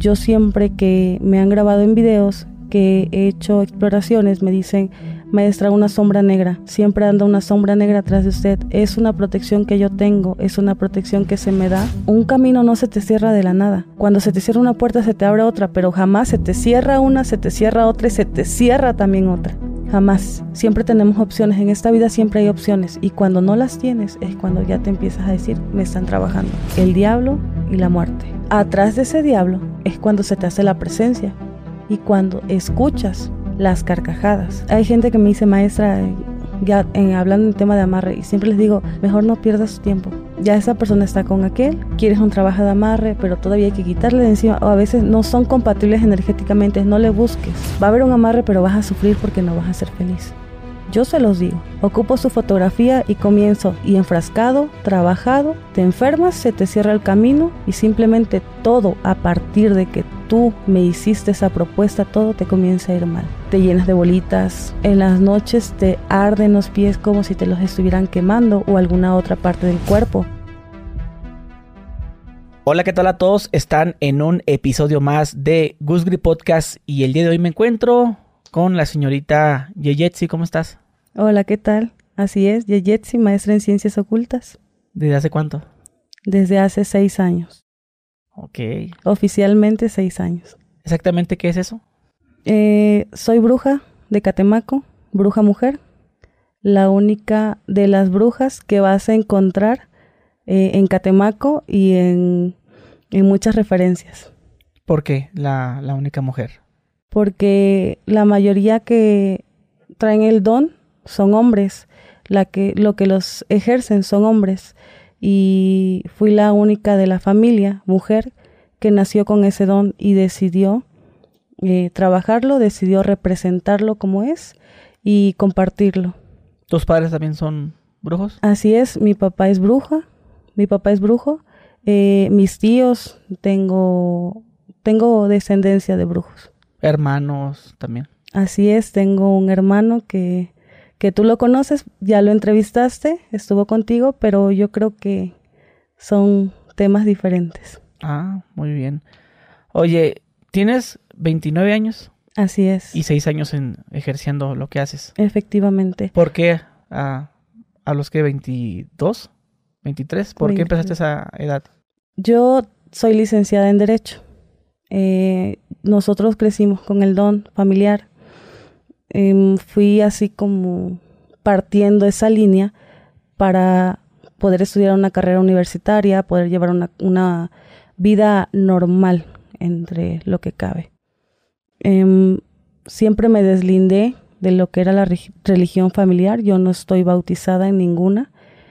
Yo siempre que me han grabado en videos, que he hecho exploraciones, me dicen: maestra, una sombra negra, siempre anda una sombra negra atrás de usted. Es una protección que yo tengo, es una protección que se me da. Un camino no se te cierra de la nada. Cuando se te cierra una puerta se te abre otra, pero jamás se te cierra una, se te cierra otra y se te cierra también otra. Jamás. Siempre tenemos opciones. En esta vida siempre hay opciones. Y cuando no las tienes es cuando ya te empiezas a decir: me están trabajando el diablo y la muerte. Atrás de ese diablo es cuando se te hace la presencia y cuando escuchas las carcajadas. Hay gente que me dice: maestra, hablando del tema de amarre, y siempre les digo: mejor no pierdas tu tiempo. Ya esa persona está con aquel, quieres un trabajo de amarre, pero todavía hay que quitarle de encima, o a veces no son compatibles energéticamente. No le busques. Va a haber un amarre, pero vas a sufrir porque no vas a ser feliz. Yo se los digo, ocupo su fotografía y comienzo, y enfrascado, trabajado, te enfermas, se te cierra el camino, y simplemente todo, a partir de que tú me hiciste esa propuesta, todo te comienza a ir mal. Te llenas de bolitas, en las noches te arden los pies como si te los estuvieran quemando, o alguna otra parte del cuerpo. Hola, ¿qué tal a todos? Están en un episodio más de Gusgri Podcast, y el día de hoy me encuentro con la señorita Yeyetsi. ¿Cómo estás? Hola, ¿qué tal? Así es, Yeyetsi, maestra en Ciencias Ocultas. ¿Desde hace cuánto? Desde hace 6 años. Ok. Oficialmente 6 años. ¿Exactamente qué es eso? Soy bruja de Catemaco, bruja mujer. La única de las brujas que vas a encontrar en Catemaco y en muchas referencias. ¿Por qué la única mujer? Porque la mayoría que traen el don son hombres, lo que los ejercen son hombres, y fui la única de la familia, mujer, que nació con ese don y decidió trabajarlo, decidió representarlo como es y compartirlo. ¿Tus padres también son brujos? Así es, mi papá es brujo, mis tíos, tengo descendencia de brujos. Hermanos también. Así es, tengo un hermano que tú lo conoces, ya lo entrevistaste, estuvo contigo, pero yo creo que son temas diferentes. Ah, muy bien. Oye, ¿tienes 29 años? Así es. Y 6 años ejerciendo lo que haces. Efectivamente. ¿Por qué a los que 22, 23? ¿Por qué empezaste a esa edad? Yo soy licenciada en Derecho. Nosotros crecimos con el don familiar. Fui así como partiendo esa línea para poder estudiar una carrera universitaria, poder llevar una vida normal entre lo que cabe. Siempre me deslindé de lo que era la religión familiar. Yo no estoy bautizada en ninguna,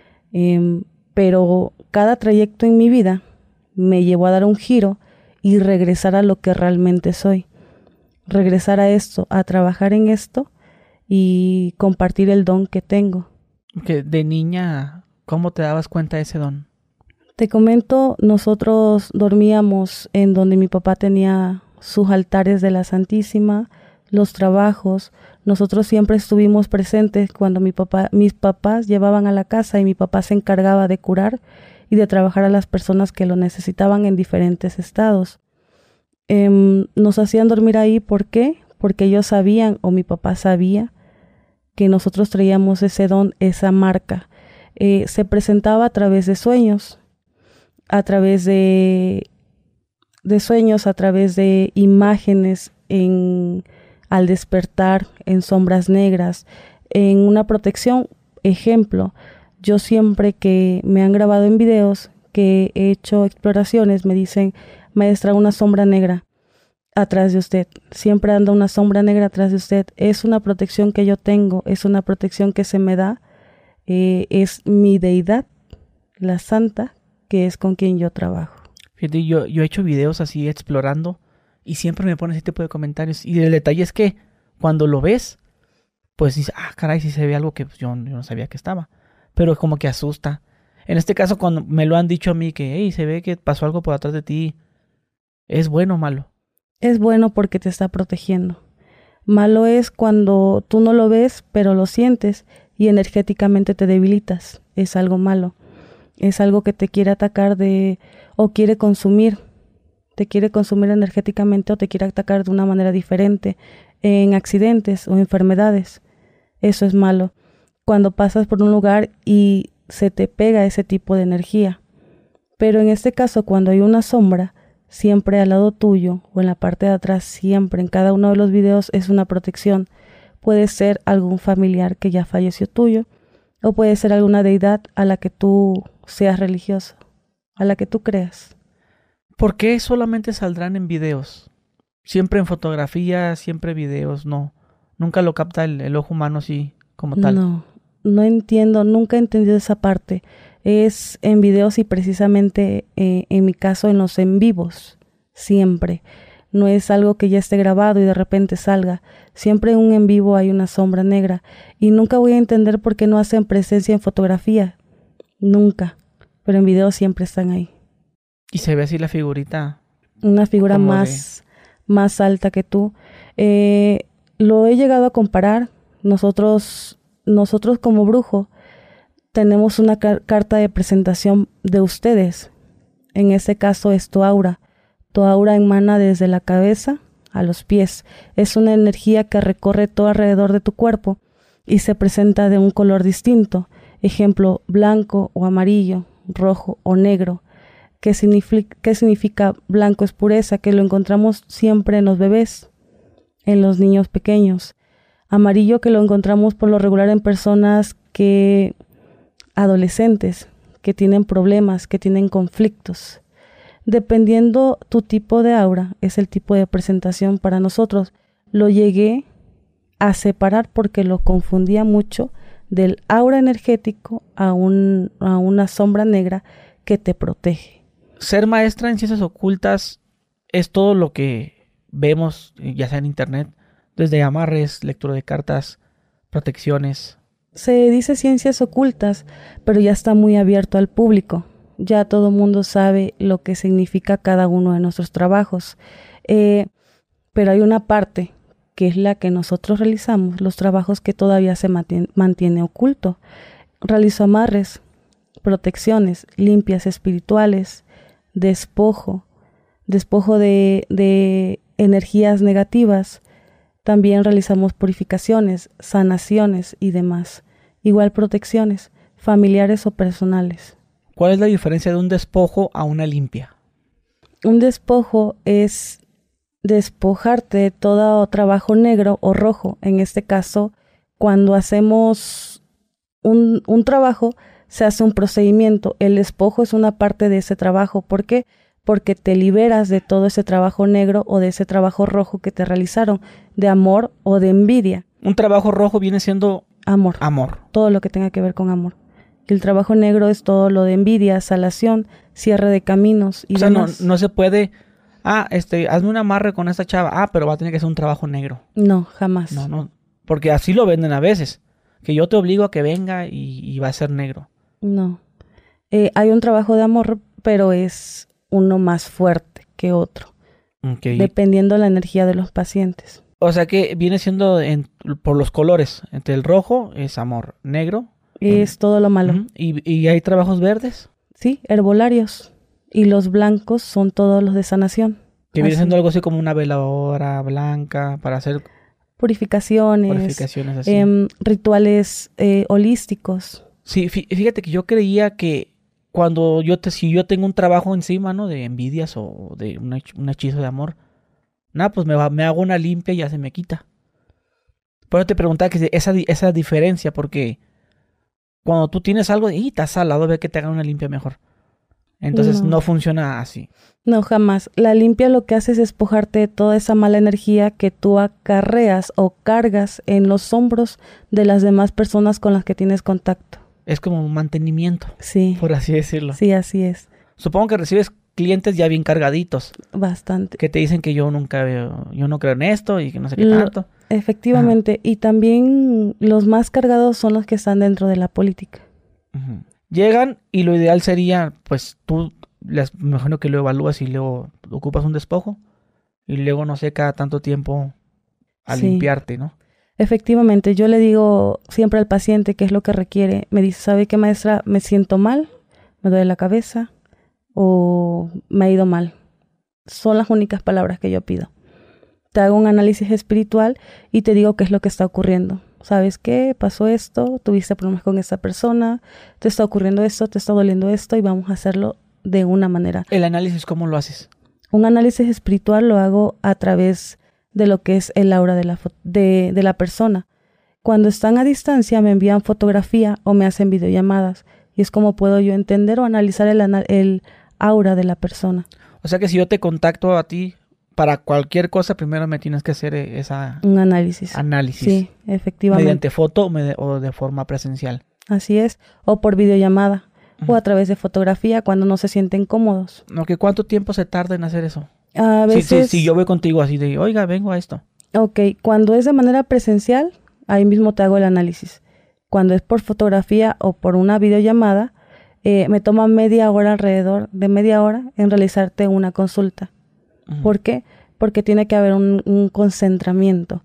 pero cada trayecto en mi vida me llevó a dar un giro y regresar a lo que realmente soy. Regresar a esto, a trabajar en esto y compartir el don que tengo. Que de niña, ¿cómo te dabas cuenta de ese don? Te comento, nosotros dormíamos en donde mi papá tenía sus altares de la Santísima, los trabajos. Nosotros siempre estuvimos presentes cuando mis papás llevaban a la casa, y mi papá se encargaba de curar y de trabajar a las personas que lo necesitaban en diferentes estados. Nos hacían dormir ahí. ¿Por qué? Porque ellos sabían, o mi papá sabía, que nosotros traíamos ese don, esa marca. Se presentaba a través de sueños, a través de sueños, a través de imágenes al despertar, en sombras negras, en una protección. Ejemplo, yo siempre que me han grabado en videos, que he hecho exploraciones, me dicen: maestra, una sombra negra atrás de usted, siempre anda una sombra negra atrás de usted. Es una protección que yo tengo, es una protección que se me da, es mi deidad, la santa, que es con quien yo trabajo. Fíjate, yo he hecho videos así explorando y siempre me ponen ese tipo de comentarios, y el detalle es que cuando lo ves, pues dices: ah, caray, sí se ve algo que yo no sabía que estaba, pero como que asusta. En este caso, cuando me lo han dicho a mí que hey, se ve que pasó algo por atrás de ti, ¿es bueno o malo? Es bueno porque te está protegiendo. Malo es cuando tú no lo ves, pero lo sientes y energéticamente te debilitas. Es algo malo. Es algo que te quiere atacar o quiere consumir. te quiere consumir energéticamente o te quiere atacar de una manera diferente en accidentes o enfermedades. Eso es malo. Cuando pasas por un lugar y se te pega ese tipo de energía. Pero en este caso, cuando hay una sombra, siempre al lado tuyo o en la parte de atrás, siempre en cada uno de los videos es una protección. Puede ser algún familiar que ya falleció tuyo o puede ser alguna deidad a la que tú seas religioso, a la que tú creas. ¿Por qué solamente saldrán en videos? Siempre en fotografía, siempre videos, no. Nunca lo capta el ojo humano así como tal. No entiendo, nunca he entendido esa parte. Es en videos y precisamente en mi caso en los en vivos, siempre. No es algo que ya esté grabado y de repente salga. Siempre en un en vivo hay una sombra negra y nunca voy a entender por qué no hacen presencia en fotografía. Nunca. Pero en video siempre están ahí. Y se ve así la figurita. Una figura más alta que tú. Lo he llegado a comparar. Nosotros como brujo tenemos una carta de presentación de ustedes. En este caso es tu aura. Tu aura emana desde la cabeza a los pies. Es una energía que recorre todo alrededor de tu cuerpo y se presenta de un color distinto. Ejemplo, blanco o amarillo, rojo o negro. ¿Qué significa blanco? Es pureza, que lo encontramos siempre en los bebés, en los niños pequeños. Amarillo, que lo encontramos por lo regular en personas adolescentes, que tienen problemas, que tienen conflictos. Dependiendo tu tipo de aura, es el tipo de presentación para nosotros. Lo llegué a separar porque lo confundía mucho del aura energético a una sombra negra que te protege. Ser maestra en ciencias ocultas es todo lo que vemos, ya sea en internet, desde amarres, lectura de cartas, protecciones. Se dice ciencias ocultas, pero ya está muy abierto al público. Ya todo el mundo sabe lo que significa cada uno de nuestros trabajos. Pero hay una parte que es la que nosotros realizamos, los trabajos que todavía se mantiene oculto. Realizo amarres, protecciones, limpias espirituales, despojo de energías negativas. También realizamos purificaciones, sanaciones y demás. Igual protecciones, familiares o personales. ¿Cuál es la diferencia de un despojo a una limpia? Un despojo es despojarte de todo trabajo negro o rojo. En este caso, cuando hacemos un trabajo, se hace un procedimiento. El despojo es una parte de ese trabajo. ¿Por qué? Porque te liberas de todo ese trabajo negro o de ese trabajo rojo que te realizaron, de amor o de envidia. Un trabajo rojo viene siendo amor. Todo lo que tenga que ver con amor. El trabajo negro es todo lo de envidia, salación, cierre de caminos y demás. No se puede, hazme un amarre con esta chava, pero va a tener que ser un trabajo negro. No, jamás. No, porque así lo venden a veces, que yo te obligo a que venga y va a ser negro. No. Hay un trabajo de amor, pero es uno más fuerte que otro. Okay. Dependiendo de la energía de los pacientes. O sea que viene siendo por los colores. Entre el rojo es amor, negro es todo lo malo. Uh-huh. ¿Y hay trabajos verdes? Sí, herbolarios. Y los blancos son todos los de sanación. Que viene siendo algo así como una veladora blanca para hacer purificaciones así. Rituales holísticos. Sí, fíjate que yo creía que cuando si yo tengo un trabajo encima, ¿no? De envidias o de un hechizo de amor, pues me hago una limpia y ya se me quita. Pero te preguntaba que esa diferencia, porque cuando tú tienes algo y estás al lado, ve que te hagan una limpia mejor. Entonces no funciona así. No, jamás. La limpia lo que hace es despojarte de toda esa mala energía que tú acarreas o cargas en los hombros de las demás personas con las que tienes contacto. Es como un mantenimiento, sí, por así decirlo. Sí, así es. Supongo que recibes clientes ya bien cargaditos. Bastante. Que te dicen que yo no creo en esto y que no sé qué tanto. Efectivamente. Y también los más cargados son los que están dentro de la política. Uh-huh. Llegan y lo ideal sería, pues tú, me imagino que lo evalúas y luego ocupas un despojo y luego, no sé, cada tanto tiempo a limpiarte, ¿no? Efectivamente, yo le digo siempre al paciente qué es lo que requiere. Me dice, ¿sabe qué, maestra? Me siento mal, me duele la cabeza o me ha ido mal. Son las únicas palabras que yo pido. Te hago un análisis espiritual y te digo qué es lo que está ocurriendo. ¿Sabes qué? Pasó esto, tuviste problemas con esta persona, te está ocurriendo esto, te está doliendo esto y vamos a hacerlo de una manera. ¿El análisis cómo lo haces? Un análisis espiritual lo hago a través de lo que es el aura de la persona. Cuando están a distancia me envían fotografía o me hacen videollamadas y es como puedo yo entender o analizar el aura de la persona. O sea que si yo te contacto a ti para cualquier cosa, primero me tienes que hacer un análisis. Análisis. Sí, efectivamente. ¿Mediante foto o de forma presencial? Así es, o por videollamada. O a través de fotografía cuando no se sienten cómodos. Okay, ¿cuánto tiempo se tarda en hacer eso? A veces... Si yo voy contigo así de, oiga, vengo a esto. Ok, cuando es de manera presencial, ahí mismo te hago el análisis. Cuando es por fotografía o por una videollamada, me toma alrededor de media hora en realizarte una consulta. ¿Por qué? Porque tiene que haber un concentramiento,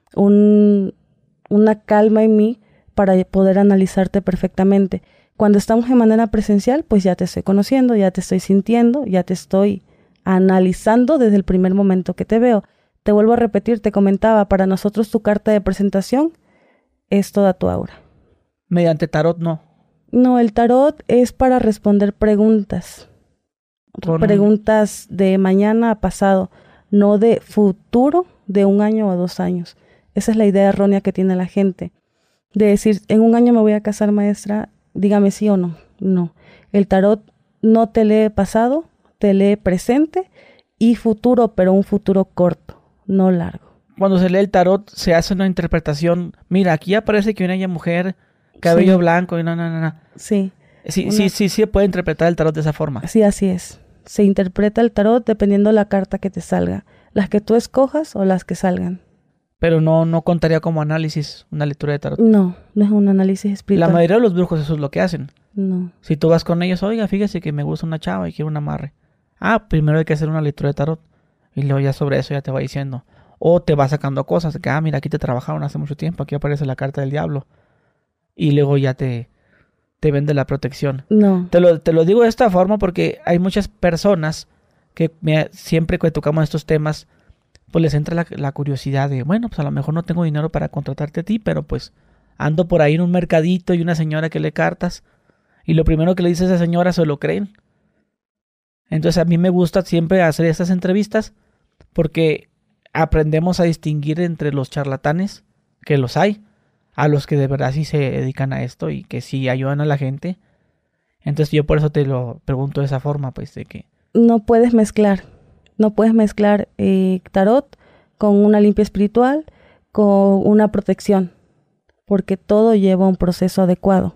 una calma en mí para poder analizarte perfectamente. Cuando estamos en manera presencial, pues ya te estoy conociendo, ya te estoy sintiendo, ya te estoy analizando desde el primer momento que te veo. Te vuelvo a repetir, te comentaba, para nosotros tu carta de presentación es toda tu aura. ¿Mediante tarot no? No, el tarot es para responder preguntas. Preguntas de mañana a pasado, no de futuro de 1 año o 2 años. Esa es la idea errónea que tiene la gente. De decir, en 1 año me voy a casar, maestra, dígame sí o no. No, el tarot no te lee pasado, te lee presente y futuro, pero un futuro corto, no largo. Cuando se lee el tarot se hace una interpretación. Mira, aquí aparece que una mujer, cabello blanco y no. Sí. Sí, se puede interpretar el tarot de esa forma. Sí, así es. Se interpreta el tarot dependiendo de la carta que te salga. Las que tú escojas o las que salgan. Pero no contaría como análisis una lectura de tarot. No es un análisis espiritual. La mayoría de los brujos eso es lo que hacen. No. Si tú vas con ellos, oiga, fíjese que me gusta una chava y quiero un amarre. Primero hay que hacer una lectura de tarot. Y luego ya sobre eso ya te va diciendo. O te va sacando cosas. Que, mira, aquí te trabajaron hace mucho tiempo. Aquí aparece la carta del diablo. Y luego ya te vende la protección. No. Te lo digo de esta forma porque hay muchas personas que siempre que tocamos estos temas, pues les entra la curiosidad de, bueno, pues a lo mejor no tengo dinero para contratarte a ti, pero pues ando por ahí en un mercadito y una señora que lee cartas y lo primero que le dice a esa señora se lo creen. Entonces a mí me gusta siempre hacer estas entrevistas porque aprendemos a distinguir entre los charlatanes, que los hay, a los que de verdad sí se dedican a esto y que sí ayudan a la gente. Entonces yo por eso te lo pregunto de esa forma, pues de que... No puedes mezclar tarot con una limpia espiritual, con una protección, porque todo lleva un proceso adecuado.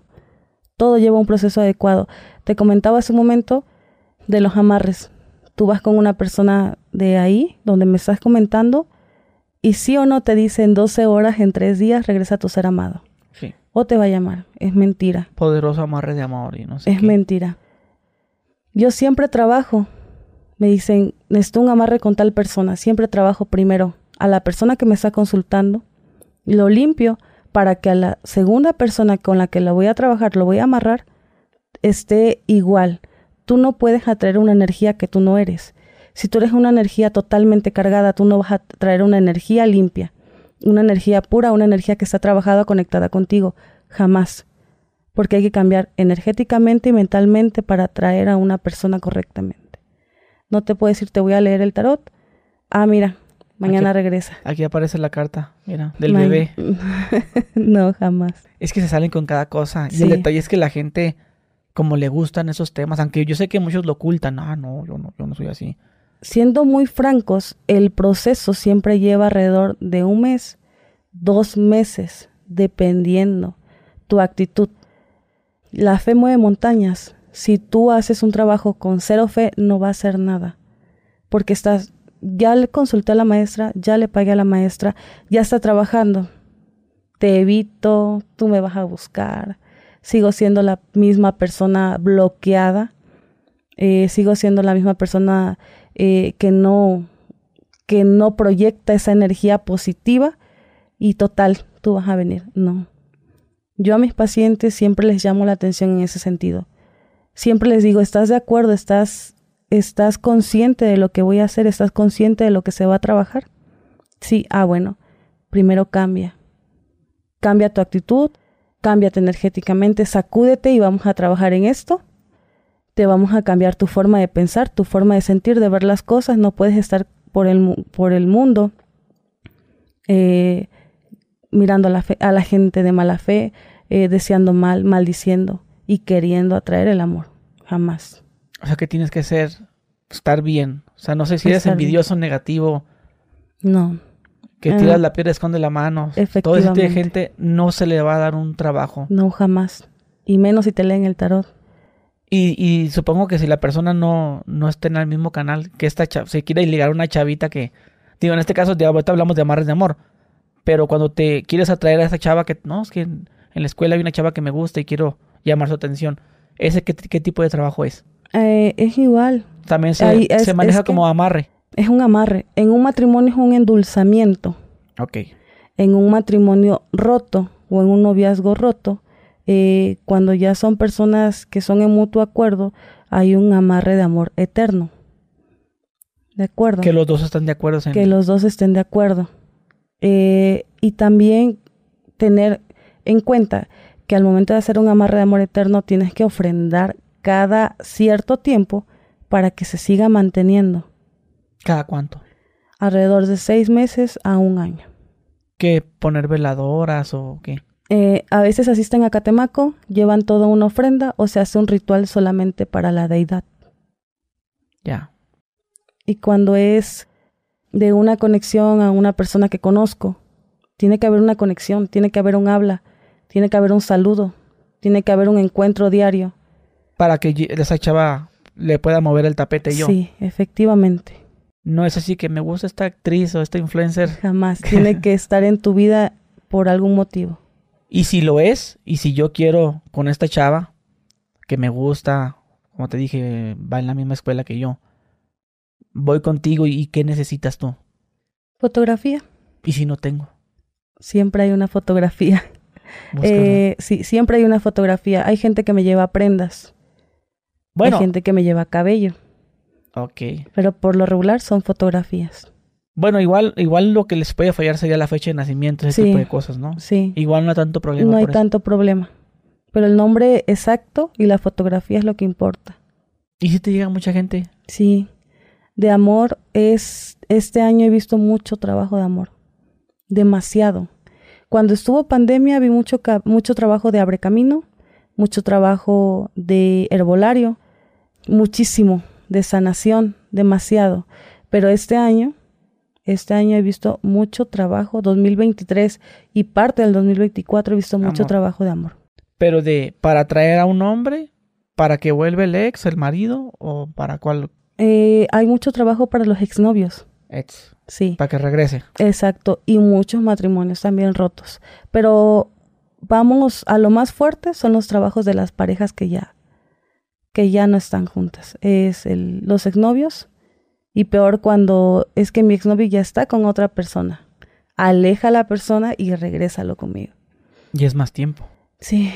Te comentaba hace un momento de los amarres. Tú vas con una persona de ahí, donde me estás comentando, y sí o no te dice en 12 horas, en 3 días, regresa a tu ser amado. Sí. O te va a llamar. Es mentira. Poderoso amarre de amor y no sé Es mentira. Yo siempre trabajo. Me dicen, necesito un amarre con tal persona. Siempre trabajo primero a la persona que me está consultando. Lo limpio para que a la segunda persona con la que lo voy a trabajar, lo voy a amarrar, esté igual. Tú no puedes atraer una energía que tú no eres. Si tú eres una energía totalmente cargada, tú no vas a traer una energía limpia, una energía pura, una energía que está trabajada, conectada contigo. Jamás. Porque hay que cambiar energéticamente y mentalmente para atraer a una persona correctamente. No te puedo decir, te voy a leer el tarot. Mira, mañana regresa. Aquí aparece la carta, mira, del bebé. No, jamás. Es que se salen con cada cosa. Sí. Y el detalle es que la gente, como le gustan esos temas, aunque yo sé que muchos lo ocultan. No, yo no soy así. Siendo muy francos, el proceso siempre lleva alrededor de 1 mes, 2 meses, dependiendo tu actitud. La fe mueve montañas. Si tú haces un trabajo con 0 fe, no va a hacer nada. Porque ya le consulté a la maestra, ya le pagué a la maestra, ya está trabajando. Te evito, tú me vas a buscar. Sigo siendo la misma persona bloqueada. Sigo siendo la misma persona que no proyecta esa energía positiva y total, tú vas a venir. No. Yo a mis pacientes siempre les llamo la atención en ese sentido. Siempre les digo, ¿estás de acuerdo? ¿Estás ¿Estás consciente de lo que voy a hacer? ¿Estás consciente de lo que se va a trabajar? Sí, bueno, primero cambia. Cambia tu actitud, cámbiate energéticamente, sacúdete y vamos a trabajar en esto. Te vamos a cambiar tu forma de pensar, tu forma de sentir, de ver las cosas. No puedes estar por el mundo mirando a la gente de mala fe, deseando mal, maldiciendo y queriendo atraer el amor. Jamás. O sea, que tienes que estar bien. O sea, no sé si eres envidioso, negativo. No. Que tiras la piedra, esconde la mano. Todo ese tipo de gente no se le va a dar un trabajo. No, jamás. Y menos si te leen el tarot. Y supongo que si la persona no está en el mismo canal, que se quiere ligar a una chavita que... Digo, en este caso, ahorita hablamos de amarres de amor. Pero cuando te quieres atraer a esa chava que... No, es que en la escuela hay una chava que me gusta y quiero llamar su atención. ¿Ese qué tipo de trabajo es? Es igual. También se maneja como amarre. Es un amarre. En un matrimonio es un endulzamiento. Ok. En un matrimonio roto o en un noviazgo roto, cuando ya son personas que son en mutuo acuerdo, hay un amarre de amor eterno. ¿De acuerdo? Que los dos están de acuerdo. Que los dos estén de acuerdo. Y también tener en cuenta que al momento de hacer un amarre de amor eterno tienes que ofrendar cada cierto tiempo para que se siga manteniendo. ¿Cada cuánto? Alrededor de 6 meses a 1 año. ¿Qué? ¿Poner veladoras o qué? A veces asisten a Catemaco, llevan toda una ofrenda o se hace un ritual solamente para la deidad. Ya. Y cuando es de una conexión a una persona que conozco, tiene que haber una conexión, tiene que haber un habla, tiene que haber un saludo, tiene que haber un encuentro diario. Para que esa chava le pueda mover el tapete yo. Sí, efectivamente. No es así que me gusta esta actriz o esta influencer. Jamás. Tiene que estar en tu vida por algún motivo. Y si lo es, y si yo quiero con esta chava, que me gusta, como te dije, va en la misma escuela que yo, voy contigo y ¿qué necesitas tú? Fotografía. ¿Y si no tengo? Siempre hay una fotografía. Sí, siempre hay una fotografía. Hay gente que me lleva prendas. Bueno. Hay gente que me lleva cabello. Ok. Pero por lo regular son fotografías. Bueno, igual lo que les puede fallar sería la fecha de nacimiento, ese tipo de cosas, ¿no? Sí. Igual no hay tanto problema. No hay tanto problema. Pero el nombre exacto y la fotografía es lo que importa. ¿Y si te llega mucha gente? Sí. De amor este año he visto mucho trabajo de amor. Demasiado. Cuando estuvo pandemia vi mucho trabajo de abre camino, mucho trabajo de herbolario, muchísimo de sanación, demasiado. Pero este año he visto mucho trabajo, 2023 y parte del 2024 he visto mucho trabajo de amor. ¿Pero para atraer a un hombre, para que vuelva el ex, el marido, o para cuál? Hay mucho trabajo para los exnovios. Sí. Para que regrese. Exacto. Y muchos matrimonios también rotos. Pero vamos a lo más fuerte, son los trabajos de las parejas que ya no están juntas. Es los exnovios. Y peor cuando es que mi exnovio ya está con otra persona. Aleja a la persona y regrésalo conmigo. Y es más tiempo. Sí.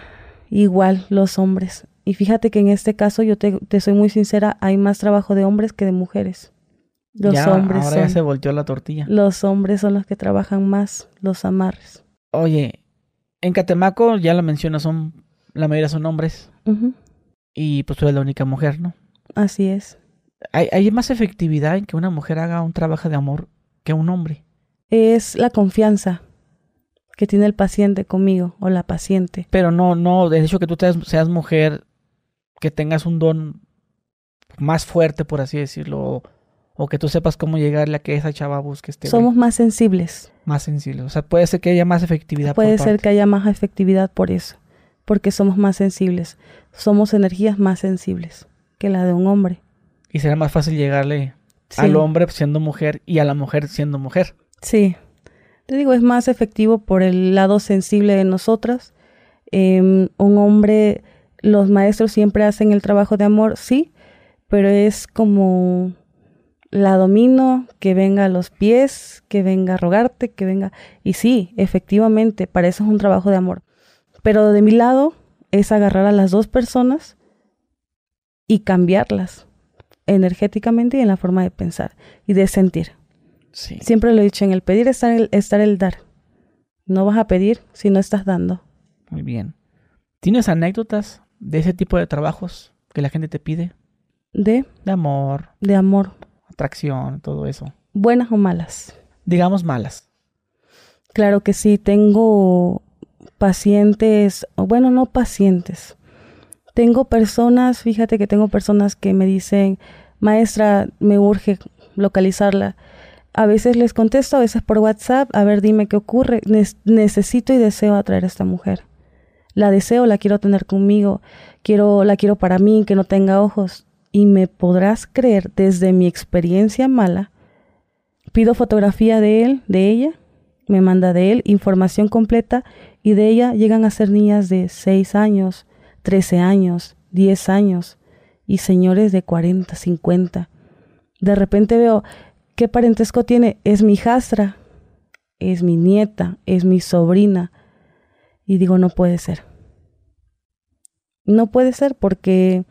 Igual los hombres. Y fíjate que en este caso, yo te soy muy sincera, hay más trabajo de hombres que de mujeres. Ahora ya se volteó la tortilla. Los hombres son los que trabajan más los amarres. Oye, en Catemaco, ya lo mencionas, la mayoría son hombres. Uh-huh. Y pues tú eres la única mujer, ¿no? Así es. ¿Hay más efectividad en que una mujer haga un trabajo de amor que un hombre? Es la confianza que tiene el paciente conmigo o la paciente. Pero no, de hecho que tú seas mujer, que tengas un don más fuerte, por así decirlo, o que tú sepas cómo llegarle a que esa chava busque Somos más sensibles. Más sensibles. O sea, puede ser que haya más efectividad. Puede ser que haya más efectividad por eso. Porque somos más sensibles. Somos energías más sensibles que la de un hombre. Y será más fácil llegarle al hombre siendo mujer y a la mujer siendo mujer. Sí. Te digo, es más efectivo por el lado sensible de nosotras. Un hombre, los maestros siempre hacen el trabajo de amor, sí, pero es como la domino, que venga a los pies, que venga a rogarte, que venga... Y sí, efectivamente, para eso es un trabajo de amor. Pero de mi lado es agarrar a las dos personas y cambiarlas energéticamente y en la forma de pensar y de sentir. Sí. Siempre lo he dicho, en el pedir está el dar. No vas a pedir si no estás dando. Muy bien. ¿Tienes anécdotas de ese tipo de trabajos que la gente te pide? De amor, atracción, todo eso. ¿Buenas o malas? Digamos malas. Claro que sí, tengo pacientes, bueno, no pacientes. Tengo personas, fíjate que tengo personas que me dicen, maestra, me urge localizarla. A veces les contesto, a veces por WhatsApp, a ver, dime qué ocurre. Necesito y deseo atraer a esta mujer. La deseo, la quiero tener conmigo, la quiero para mí, que no tenga ojos. Y me podrás creer, desde mi experiencia mala, pido fotografía de él, de ella, me manda de él información completa y de ella llegan a ser niñas de 6 años, 13 años, 10 años y señores de 40, 50. De repente veo, ¿qué parentesco tiene? Es mi hijastra, es mi nieta, es mi sobrina. Y digo, no puede ser. No puede ser porque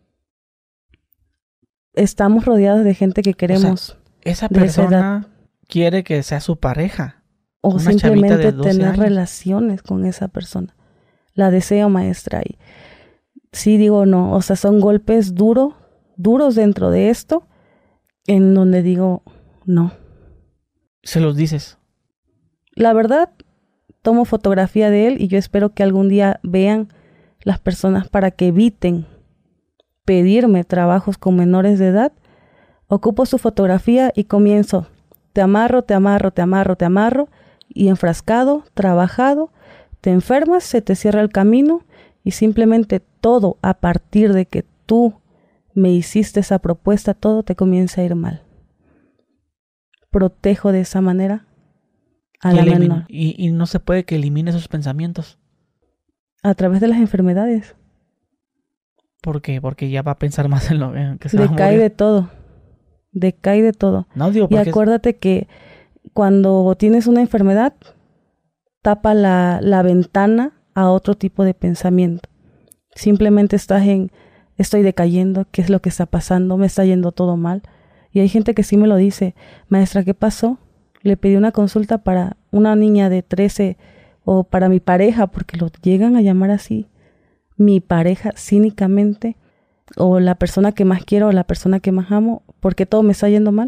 estamos rodeados de gente que queremos. O sea, esa persona quiere que sea su pareja. O simplemente tener relaciones con esa persona. La deseo, maestra. Y sí digo no. O sea, son golpes duros dentro de esto, en donde digo no. ¿Se los dices? La verdad, tomo fotografía de él y yo espero que algún día vean las personas para que eviten pedirme trabajos con menores de edad. Ocupo su fotografía y comienzo. Te amarro, te amarro, te amarro, te amarro. Y enfrascado, trabajado, te enfermas, se te cierra el camino y simplemente todo a partir de que tú me hiciste esa propuesta, todo te comienza a ir mal. Protejo de esa manera a la menor. Y no se puede que elimine esos pensamientos. A través de las enfermedades. ¿Por qué? Porque ya va a pensar más en lo que se va a morir. Decae de todo. No, digo, y acuérdate que cuando tienes una enfermedad, tapa la ventana a otro tipo de pensamiento. Simplemente estás estoy decayendo, ¿qué es lo que está pasando? Me está yendo todo mal. Y hay gente que sí me lo dice, maestra, ¿qué pasó? Le pedí una consulta para una niña de 13 o para mi pareja, porque lo llegan a llamar así, mi pareja cínicamente, o la persona que más quiero o la persona que más amo, porque todo me está yendo mal.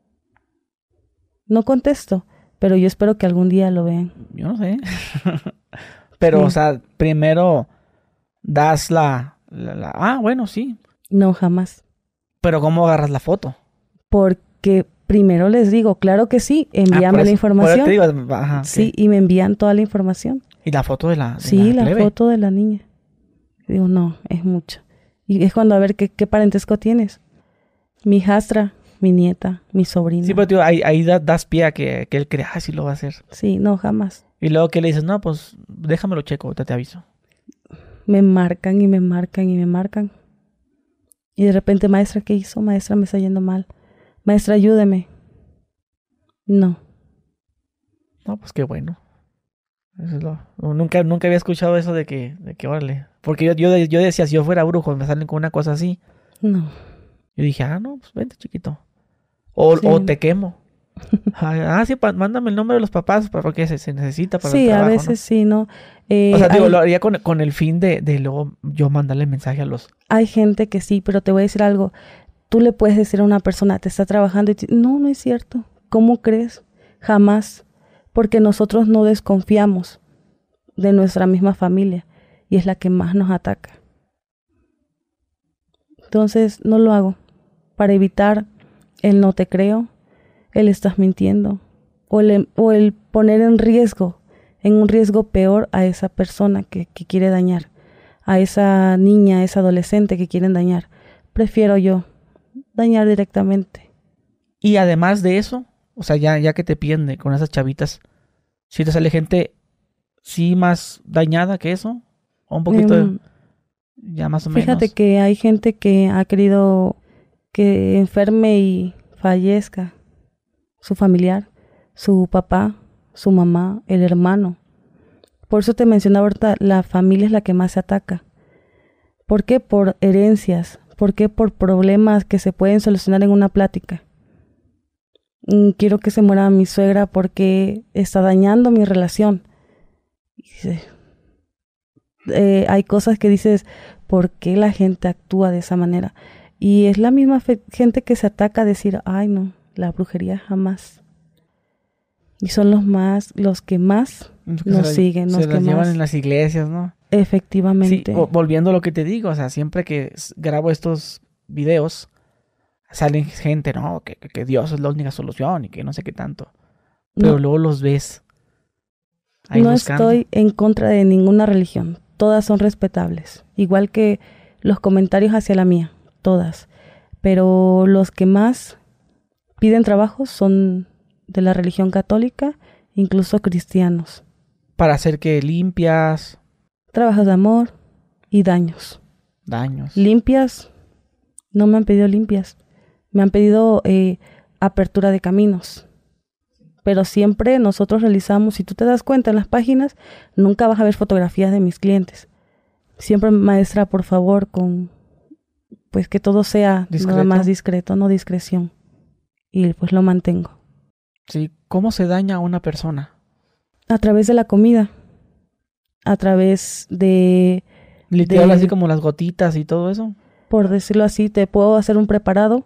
No contesto, pero yo espero que algún día lo vean. Yo no sé. Pero, sí. O sea, primero das bueno, sí. No, jamás. Pero ¿cómo agarras la foto? Porque primero les digo, claro que sí, envíame la información. Te digo, ajá, sí, y me envían toda la información. ¿Y la foto de la Sí, la plebe? Foto de la niña. Digo, no, es mucho. Y es cuando a ver qué parentesco tienes. Mi hijastra, mi nieta, mi sobrina. Sí, pero tío, ahí das pie a que él crea, sí lo va a hacer. Sí, no, jamás. Y luego que le dices, no, pues déjamelo checo, te aviso. Me marcan y me marcan y me marcan. Y de repente, maestra, ¿qué hizo? Maestra, me está yendo mal. Maestra, ayúdeme. No. No, pues qué bueno. Eso es nunca había escuchado eso de que órale. Porque yo decía, si yo fuera brujo, me salen con una cosa así. No. Yo dije, no, pues vente, chiquito. O te quemo. Sí, mándame el nombre de los papás porque se necesita para el trabajo. Sí, a veces, ¿no? Sí, ¿no? O sea, digo, lo haría con el fin de luego yo mandarle mensaje a los... Hay gente que sí, pero te voy a decir algo. Tú le puedes decir a una persona, te está trabajando y no es cierto. ¿Cómo crees? Jamás. Porque nosotros no desconfiamos de nuestra misma familia y es la que más nos ataca. Entonces, no lo hago para evitar el no te creo, el estás mintiendo o el poner en un riesgo peor a esa persona que quiere dañar, a esa niña, a esa adolescente que quieren dañar. Prefiero yo dañar directamente. Y además de eso, o sea, ya que te piden con esas chavitas, si te sale gente sí más dañada que eso, o un poquito ya más o menos. Fíjate que hay gente que ha querido que enferme y fallezca su familiar, su papá, su mamá, el hermano. Por eso te mencionaba ahorita, la familia es la que más se ataca. ¿Por qué? Por herencias, ¿Por qué? Por problemas que se pueden solucionar en una plática. Quiero que se muera mi suegra porque está dañando mi relación. Hay cosas que dices, ¿por qué la gente actúa de esa manera? Y es la misma gente que se ataca a decir, ay no, la brujería jamás. Y son los que más nos siguen. Se las llevan en las iglesias, ¿no? Efectivamente. Sí, volviendo a lo que te digo, o sea, siempre que grabo estos videos, salen gente, ¿no? Que Dios es la única solución y que no sé qué tanto. Pero luego los ves ahí no buscando. Estoy en contra de ninguna religión. Todas son respetables. Igual que los comentarios hacia la mía. Todas. Pero los que más piden trabajo son de la religión católica, incluso cristianos. Para hacer que limpias. Trabajos de amor y daños. Limpias. No me han pedido limpias. Me han pedido apertura de caminos. Pero siempre nosotros realizamos, si tú te das cuenta en las páginas, nunca vas a ver fotografías de mis clientes. Siempre, maestra, por favor, pues que todo sea nada más discreto, no discreción. Y pues lo mantengo. Sí, ¿cómo se daña a una persona? A través de la comida. A través de... Literal, así como las gotitas y todo eso. Por decirlo así, te puedo hacer un preparado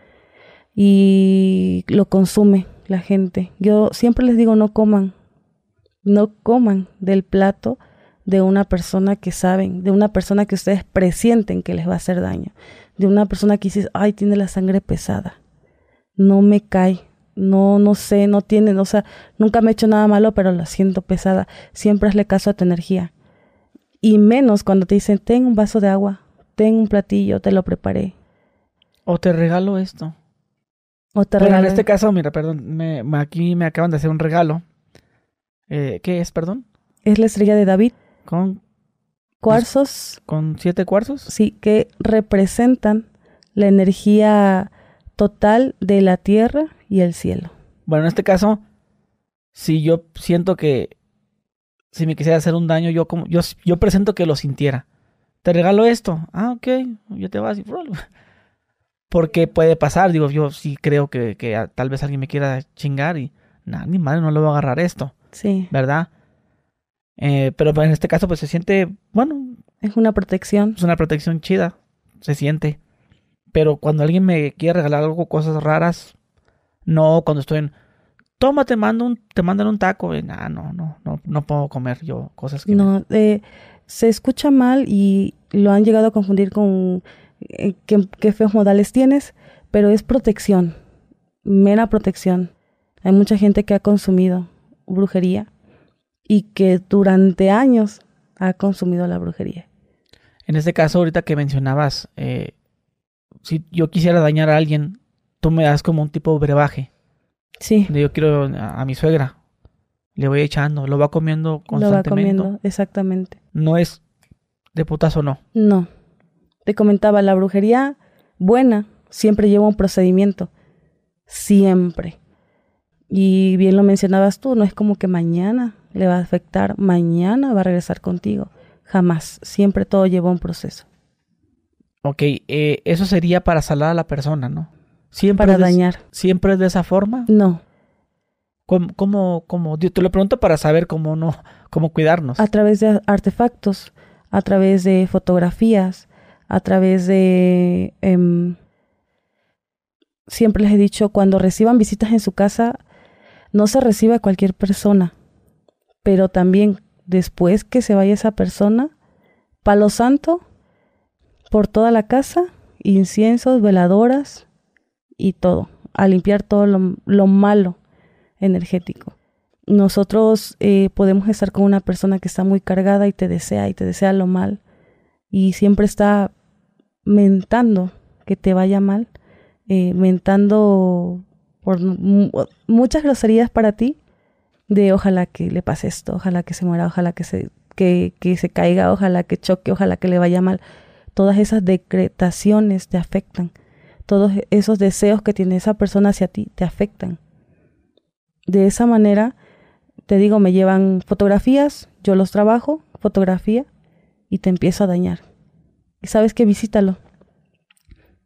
y lo consume la gente. Yo siempre les digo, no coman del plato de una persona que saben, de una persona que ustedes presienten que les va a hacer daño, de una persona que dices, ay, tiene la sangre pesada, no me cae, no sé, no tiene, o sea, nunca me he hecho nada malo, pero la siento pesada. Siempre hazle caso a tu energía. Y menos cuando te dicen, ten un vaso de agua, ten un platillo, te lo preparé. O te regalo esto. Bueno, en este caso, mira, perdón, aquí me acaban de hacer un regalo. ¿Qué es, perdón? Es la estrella de David. Con cuarzos. ¿Con 7 cuarzos? Sí, que representan la energía total de la tierra y el cielo. Bueno, en este caso, si yo siento que si me quisiera hacer un daño, yo presento que lo sintiera. Te regalo esto. Ah, ok, ya te vas y... Porque puede pasar, digo, yo sí creo que tal vez alguien me quiera chingar y ni madre, no le voy a agarrar esto. Sí. ¿Verdad? Pero en este caso pues se siente, bueno. Es una protección. Es una protección chida, se siente. Pero cuando alguien me quiere regalar algo, cosas raras, no, cuando estoy en, toma, te mandan un taco, no puedo comer yo cosas que... No, se escucha mal y lo han llegado a confundir con... ¿Qué feos modales tienes? Pero es protección, mera protección. Hay mucha gente que ha consumido brujería y que durante años ha consumido la brujería. En este caso, ahorita que mencionabas, si yo quisiera dañar a alguien, tú me das como un tipo de brebaje. Sí. Yo quiero a mi suegra, le voy echando, lo va comiendo constantemente. Lo va comiendo, exactamente. No es de putazo, no. No. Te comentaba, la brujería buena siempre lleva un procedimiento. Siempre. Y bien lo mencionabas tú, no es como que mañana le va a afectar, mañana va a regresar contigo. Jamás. Siempre todo lleva un proceso. Ok, eso sería para salar a la persona, ¿no? Siempre para dañar. ¿Siempre es de esa forma? No. ¿Cómo? Te lo pregunto para saber cómo cuidarnos. A través de artefactos, a través de fotografías, a través de... siempre les he dicho, cuando reciban visitas en su casa, no se recibe a cualquier persona, pero también después que se vaya esa persona, palo santo por toda la casa, inciensos, veladoras y todo, a limpiar todo lo malo energético. Nosotros podemos estar con una persona que está muy cargada y te desea lo mal y siempre está mentando que te vaya mal, mentando por muchas groserías para ti, de ojalá que le pase esto, ojalá que se muera, ojalá que se caiga, ojalá que choque, ojalá que le vaya mal. Todas esas decretaciones te afectan. Todos esos deseos que tiene esa persona hacia ti te afectan. De esa manera, te digo, me llevan fotografías, yo los trabajo, fotografía, y te empiezo a dañar. Y sabes que visítalo.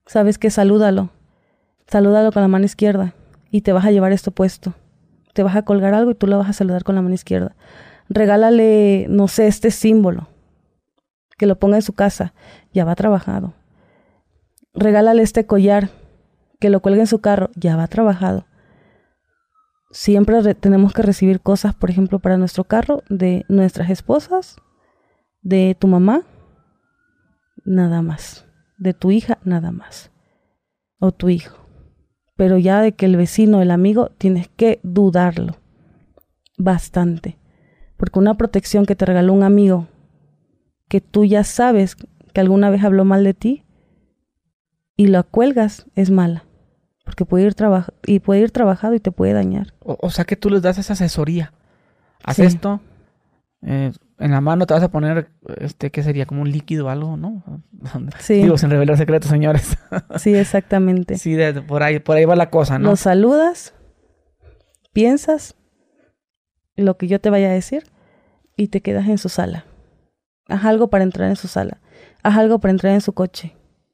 ¿Sabes qué? Salúdalo. Salúdalo con la mano izquierda y te vas a llevar esto puesto. Te vas a colgar algo y tú lo vas a saludar con la mano izquierda. Regálale, no sé, este símbolo. Que lo ponga en su casa. Ya va trabajado. Regálale este collar. Que lo cuelgue en su carro. Ya va trabajado. Siempre tenemos que recibir cosas, por ejemplo, para nuestro carro, de nuestras esposas, de tu mamá, nada más. De tu hija, nada más. O tu hijo. Pero ya de que el vecino, el amigo, tienes que dudarlo. Bastante. Porque una protección que te regaló un amigo, que tú ya sabes que alguna vez habló mal de ti, y la cuelgas, es mala. Porque puede ir trabajado y te puede dañar. O sea que tú les das esa asesoría. Haz Sí. esto. En la mano te vas a poner, ¿qué sería? Como un líquido o algo, ¿no? Sí. Digo, sin revelar secretos, señores. Sí, exactamente. Sí, por ahí va la cosa, ¿no? Lo saludas, piensas lo que yo te vaya a decir y te quedas en su sala. Haz algo para entrar en su sala. Haz algo para entrar en su coche.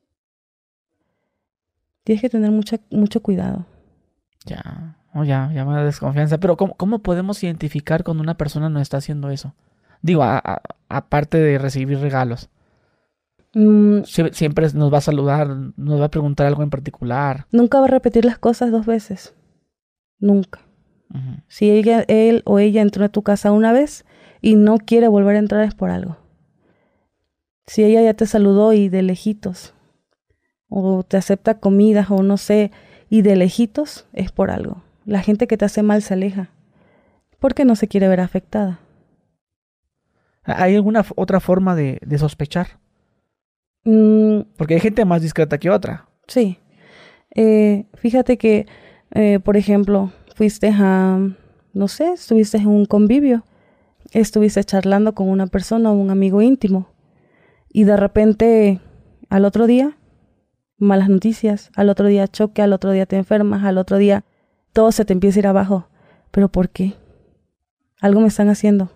Tienes que tener mucho cuidado. Ya me da desconfianza. Pero ¿cómo podemos identificar cuando una persona nos está haciendo eso? Digo, aparte de recibir regalos. Siempre nos va a saludar, nos va a preguntar algo en particular. Nunca va a repetir las cosas 2 veces. Nunca. Uh-huh. Si él o ella entró a tu casa una vez y no quiere volver a entrar es por algo. Si ella ya te saludó y de lejitos, o te acepta comidas o no sé, y de lejitos, es por algo. La gente que te hace mal se aleja porque no se quiere ver afectada. ¿Hay alguna otra forma de sospechar? Porque hay gente más discreta que otra. Sí. Fíjate que, por ejemplo, fuiste no sé, estuviste en un convivio, estuviste charlando con una persona o un amigo íntimo y de repente al otro día, malas noticias, al otro día choque, al otro día te enfermas, al otro día todo se te empieza a ir abajo. ¿Pero por qué? Algo me están haciendo.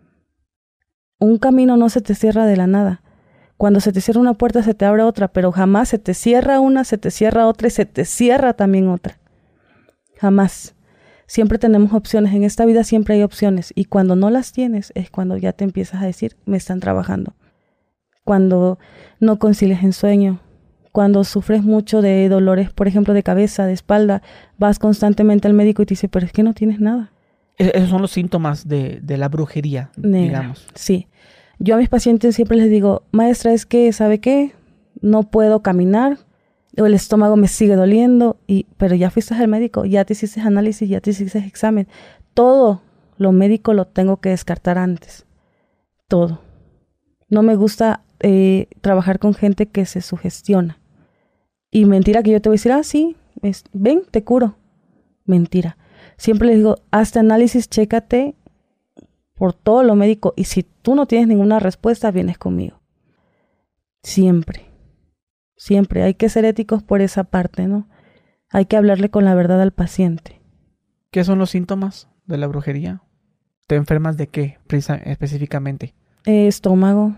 Un camino no se te cierra de la nada. Cuando se te cierra una puerta se te abre otra, pero jamás se te cierra una, se te cierra otra y se te cierra también otra. Jamás. Siempre tenemos opciones. En esta vida siempre hay opciones. Y cuando no las tienes es cuando ya te empiezas a decir, me están trabajando. Cuando no concilias en sueño. Cuando sufres mucho de dolores, por ejemplo, de cabeza, de espalda, vas constantemente al médico y te dice, pero es que no tienes nada. Esos son los síntomas de la brujería, digamos. Sí. Yo a mis pacientes siempre les digo, maestra, es que, ¿sabe qué? No puedo caminar, o el estómago me sigue doliendo, pero ya fuiste al médico, ya te hiciste análisis, ya te hiciste examen. Todo lo médico lo tengo que descartar antes. Todo. No me gusta trabajar con gente que se sugestiona. Y mentira que yo te voy a decir, sí, ven, te curo. Mentira. Siempre les digo, hazte análisis, chécate por todo lo médico. Y si tú no tienes ninguna respuesta, vienes conmigo. Siempre. Siempre. Hay que ser éticos por esa parte, ¿no? Hay que hablarle con la verdad al paciente. ¿Qué son los síntomas de la brujería? ¿Te enfermas de qué específicamente? Estómago.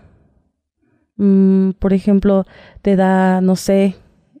Por ejemplo, te da, no sé,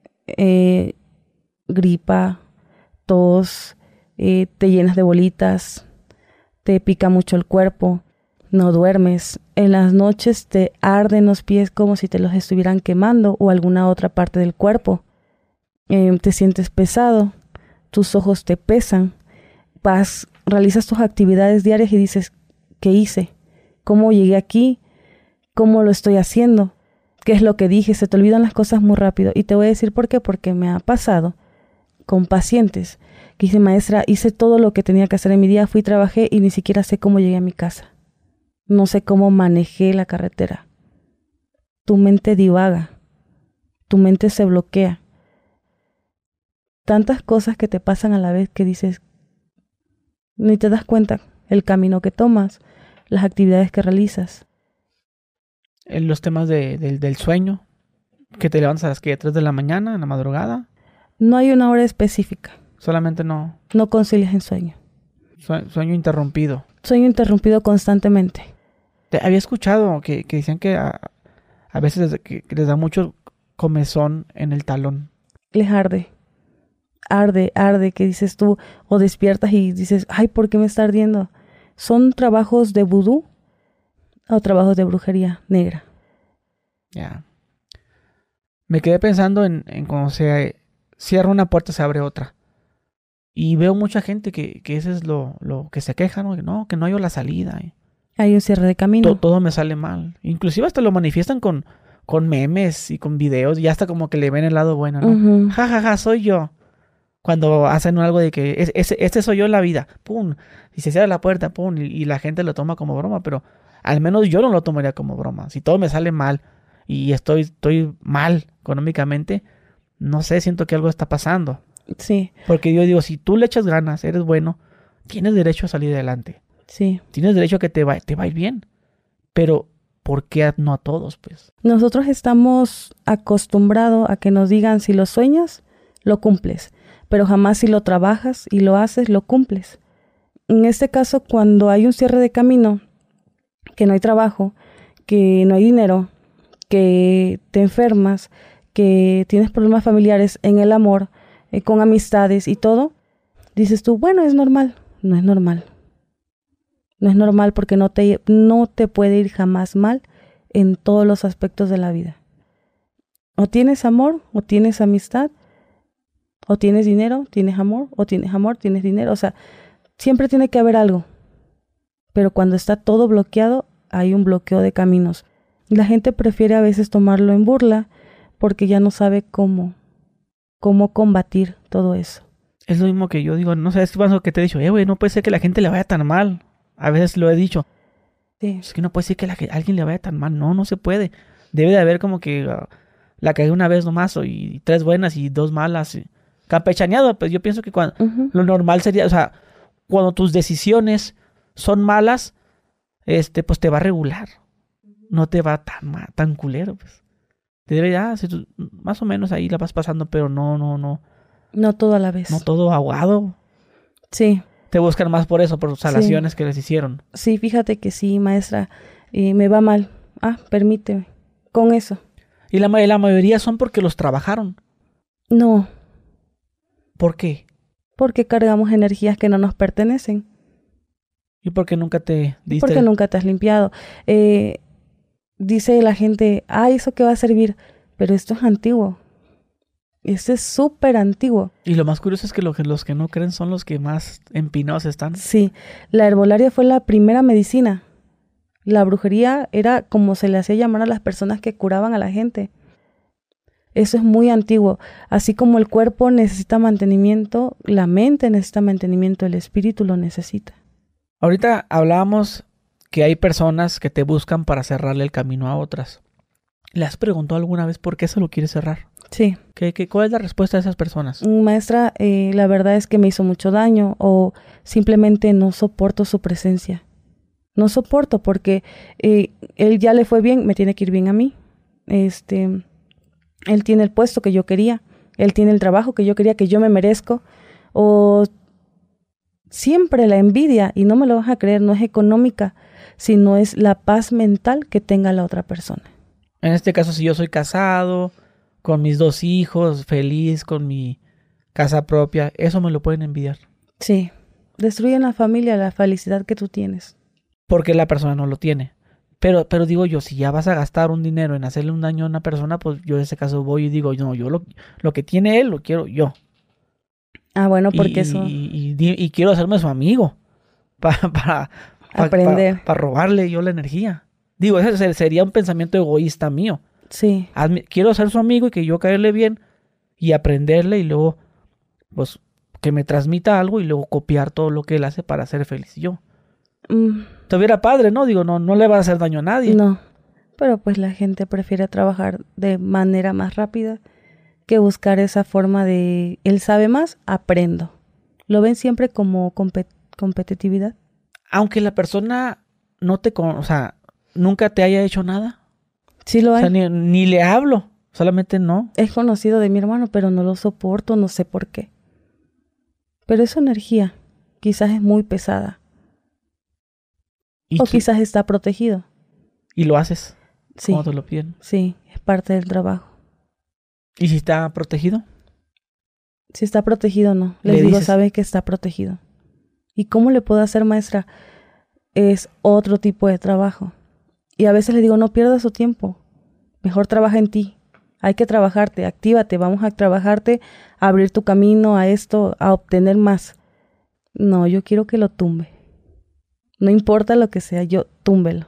gripa, tos, te llenas de bolitas, te pica mucho el cuerpo, no duermes. En las noches te arden los pies como si te los estuvieran quemando o alguna otra parte del cuerpo. Te sientes pesado, tus ojos te pesan, realizas tus actividades diarias y dices, ¿qué hice? ¿Cómo llegué aquí? ¿Cómo lo estoy haciendo? ¿Qué es lo que dije? Se te olvidan las cosas muy rápido. Y te voy a decir por qué. Porque me ha pasado con pacientes que dicen, maestra, hice todo lo que tenía que hacer en mi día, fui, trabajé y ni siquiera sé cómo llegué a mi casa. No sé cómo manejé la carretera. Tu mente divaga. Tu mente se bloquea. Tantas cosas que te pasan a la vez que dices, ni te das cuenta el camino que tomas, las actividades que realizas. En los temas del sueño, que te levantas a las 3 de la mañana, en la madrugada. No hay una hora específica. Solamente no concilias en sueño. Sueño interrumpido. Sueño interrumpido constantemente. Había escuchado que decían que a veces que les da mucho comezón en el talón. les arde. Arde, que dices tú, o despiertas y dices, ay, ¿por qué me está ardiendo? Son trabajos de vudú o trabajos de brujería negra. Ya. Me quedé pensando en cuando se cierra una puerta, se abre otra. Y veo mucha gente que eso es lo que se queja, ¿no? Que no hay la salida. Hay un cierre de camino. Todo me sale mal. Inclusive hasta lo manifiestan con memes y con videos. Y hasta como que le ven el lado bueno, ¿no? Ujú. Ja, ja, ja, soy yo. Cuando hacen algo de que este soy yo en la vida. Pum. Y se cierra la puerta, pum. Y la gente lo toma como broma. Pero al menos yo no lo tomaría como broma. Si todo me sale mal y estoy mal económicamente, no sé, siento que algo está pasando. Sí, Porque yo digo, si tú le echas ganas, eres bueno, tienes derecho a salir adelante. sí. Tienes derecho a que te va a ir bien. Pero, ¿por qué no a todos, pues? Nosotros estamos acostumbrados a que nos digan, si lo sueñas, lo cumples. Pero jamás si lo trabajas y lo haces, lo cumples. En este caso, cuando hay un cierre de camino, que no hay trabajo, que no hay dinero, que te enfermas, que tienes problemas familiares en el amor, con amistades y todo, dices tú, bueno, es normal. No es normal. No es normal porque no te puede ir jamás mal en todos los aspectos de la vida. O tienes amor, o tienes amistad, o tienes dinero, tienes amor, o tienes amor, tienes dinero. O sea, siempre tiene que haber algo. Pero cuando está todo bloqueado, hay un bloqueo de caminos. La gente prefiere a veces tomarlo en burla porque ya no sabe cómo combatir todo eso. Es lo mismo que yo digo, no sé, es lo que te he dicho, güey, no puede ser que la gente le vaya tan mal. A veces lo he dicho. Sí. Es que no puede ser que a alguien le vaya tan mal. No se puede. Debe de haber como que la cagué una vez nomás y 3 buenas y 2 malas. Campechaneado, pues yo pienso que Uh-huh. lo normal sería, o sea, cuando tus decisiones son malas, pues te va a regular. No te va tan culero, pues. Te debe, más o menos ahí la vas pasando, pero no. No todo a la vez. No todo aguado. Sí. Te buscan más por eso, por salaciones que les hicieron. Sí, fíjate que sí, maestra, me va mal. Permíteme. Con eso. Y la mayoría son porque los trabajaron. No, ¿Por qué? porque cargamos energías que no nos pertenecen. ¿Y por qué nunca te diste? Porque nunca te has limpiado. Dice la gente, ¿eso qué va a servir? Pero esto es antiguo. Esto es súper antiguo. Y lo más curioso es que los que no creen son los que más empinados están. Sí, la herbolaria fue la primera medicina. La brujería era como se le hacía llamar a las personas que curaban a la gente. Eso es muy antiguo. Así como el cuerpo necesita mantenimiento, la mente necesita mantenimiento, el espíritu lo necesita. Ahorita hablábamos que hay personas que te buscan para cerrarle el camino a otras. ¿Le has preguntado alguna vez por qué se lo quiere cerrar? Sí. ¿Cuál es la respuesta de esas personas? Maestra, la verdad es que me hizo mucho daño o simplemente no soporto su presencia. No soporto porque él ya le fue bien, me tiene que ir bien a mí. Él tiene el puesto que yo quería, él tiene el trabajo que yo quería, que yo me merezco. O siempre la envidia, y no me lo vas a creer, no es económica, sino es la paz mental que tenga la otra persona. En este caso, si yo soy casado, con mis 2 hijos, feliz, con mi casa propia, eso me lo pueden envidiar. Sí, destruyen la familia, la felicidad que tú tienes. Porque la persona no lo tiene. Pero digo yo, si ya vas a gastar un dinero en hacerle un daño a una persona, pues yo en ese caso voy y digo, no, yo lo que tiene él lo quiero yo. Bueno, porque eso... Y quiero hacerme su amigo. Para aprender. Para robarle yo la energía. Digo, ese sería un pensamiento egoísta mío. Sí. Quiero ser su amigo y que yo caerle bien y aprenderle y luego, pues, que me transmita algo y luego copiar todo lo que él hace para ser feliz yo. Tuviera padre, ¿no? Digo, no le va a hacer daño a nadie. No, pero pues la gente prefiere trabajar de manera más rápida que buscar esa forma de, él sabe más, aprendo. Lo ven siempre como competitividad. Aunque la persona no o sea, nunca te haya hecho nada. Sí lo hay. O sea, ni le hablo, solamente no. Es conocido de mi hermano, pero no lo soporto, no sé por qué. Pero esa energía quizás es muy pesada. O quizás está protegido. ¿Y lo haces? Sí. ¿Cómo te lo piden? Sí, es parte del trabajo. ¿Y si está protegido? Si está protegido o no. Les Le digo, dices. sabe que está protegido. ¿Y cómo le puedo hacer, maestra? Es otro tipo de trabajo. Y a veces les digo, no pierdas su tiempo. Mejor trabaja en ti. Hay que trabajarte, actívate, vamos a trabajarte, a abrir tu camino a esto, a obtener más. No, yo quiero que lo tumbe. No importa lo que sea, yo túmbelo.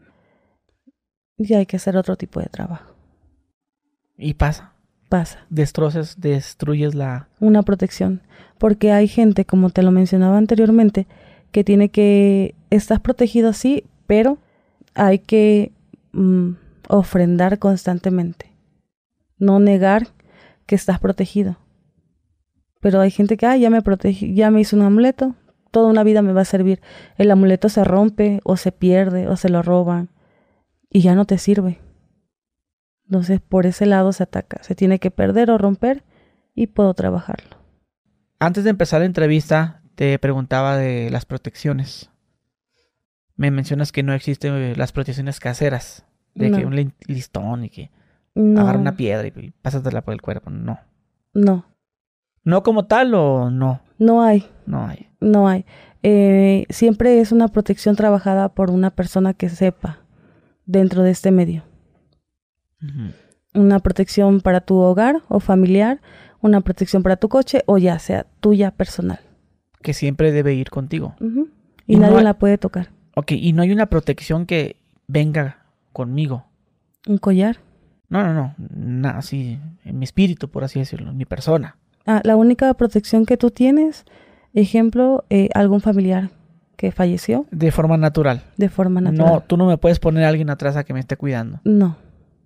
Y hay que hacer otro tipo de trabajo. Y pasa. Pasa. Destruyes la... Una protección. Porque hay gente, como te lo mencionaba anteriormente, que tiene que... Estás protegido, sí, pero hay que ofrendar constantemente. No negar que estás protegido. Pero hay gente que, ya me protegí, ya me hizo un amuleto, toda una vida me va a servir. El amuleto se rompe, o se pierde, o se lo roban, y ya no te sirve. Entonces, por ese lado se ataca. Se tiene que perder o romper, y puedo trabajarlo. Antes de empezar la entrevista, te preguntaba de las protecciones. Me mencionas que no existen las protecciones caseras. De No. que un listón y que No, agarra una piedra y pásatela por el cuerpo. No. no, ¿No como tal o no? no hay. No hay. No hay. Siempre es una protección trabajada por una persona que sepa dentro de este medio. Ujú. Una protección para tu hogar o familiar, una protección para tu coche o ya sea tuya personal. Que siempre debe ir contigo. Ujú. Y Y nadie no hay- la puede tocar. Ok, y no hay una protección que venga conmigo. Un collar. No, así, en mi espíritu, por así decirlo, en mi persona. La única protección que tú tienes, ejemplo, algún familiar que falleció De forma natural. de forma No, natural. tú no me puedes poner a alguien atrás a que me esté cuidando. No.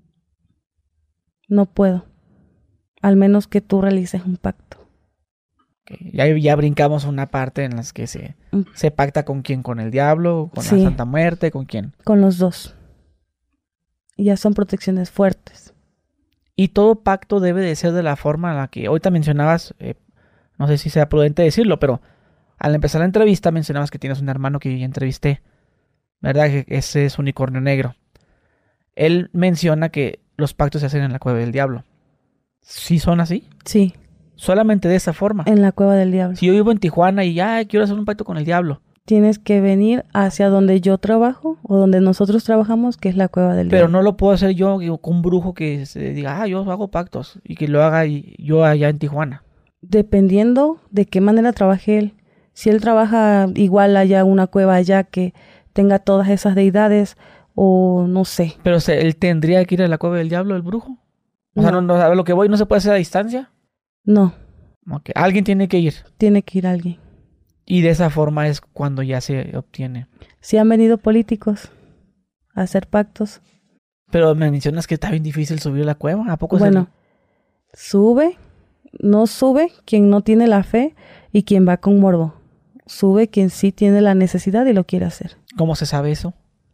No puedo. Al menos que tú realices un pacto. Ok, ya brincamos una parte en las que Mm. se pacta con quién, con el diablo, con Sí. la Santa Muerte, con quién. Con los dos. Y ya son protecciones fuertes. Y todo pacto debe de ser de la forma en la que ahorita mencionabas, no sé si sea prudente decirlo, pero al empezar la entrevista mencionabas que tienes un hermano que yo ya entrevisté, ¿verdad? Que ese es Unicornio Negro. Él menciona que los pactos se hacen en la cueva del diablo. ¿Sí son así? Sí, Solamente de esa forma. en la cueva del diablo. Si yo vivo en Tijuana y ya quiero hacer un pacto con el diablo, Tienes que venir hacia donde yo trabajo o donde nosotros trabajamos, que es la cueva del pero diablo. no lo puedo hacer yo con un brujo que se diga, yo hago pactos y que lo haga yo allá en Tijuana. Dependiendo de qué manera trabaje él. Si él trabaja igual allá, una cueva allá que tenga todas esas deidades o no sé. Pero él tendría que ir a la cueva del diablo, el brujo. O sea, No. a lo que voy no se puede hacer a distancia. No, Ok, alguien tiene que ir. tiene que ir alguien. Y de esa forma es cuando ya se obtiene. Si han venido políticos a hacer pactos, Pero me mencionas que está bien difícil subir la cueva. ¿A poco bueno, sube, no sube quien no tiene la fe y quien va con morbo. Sube quien sí tiene la necesidad y lo quiere hacer. ¿Cómo se sabe eso?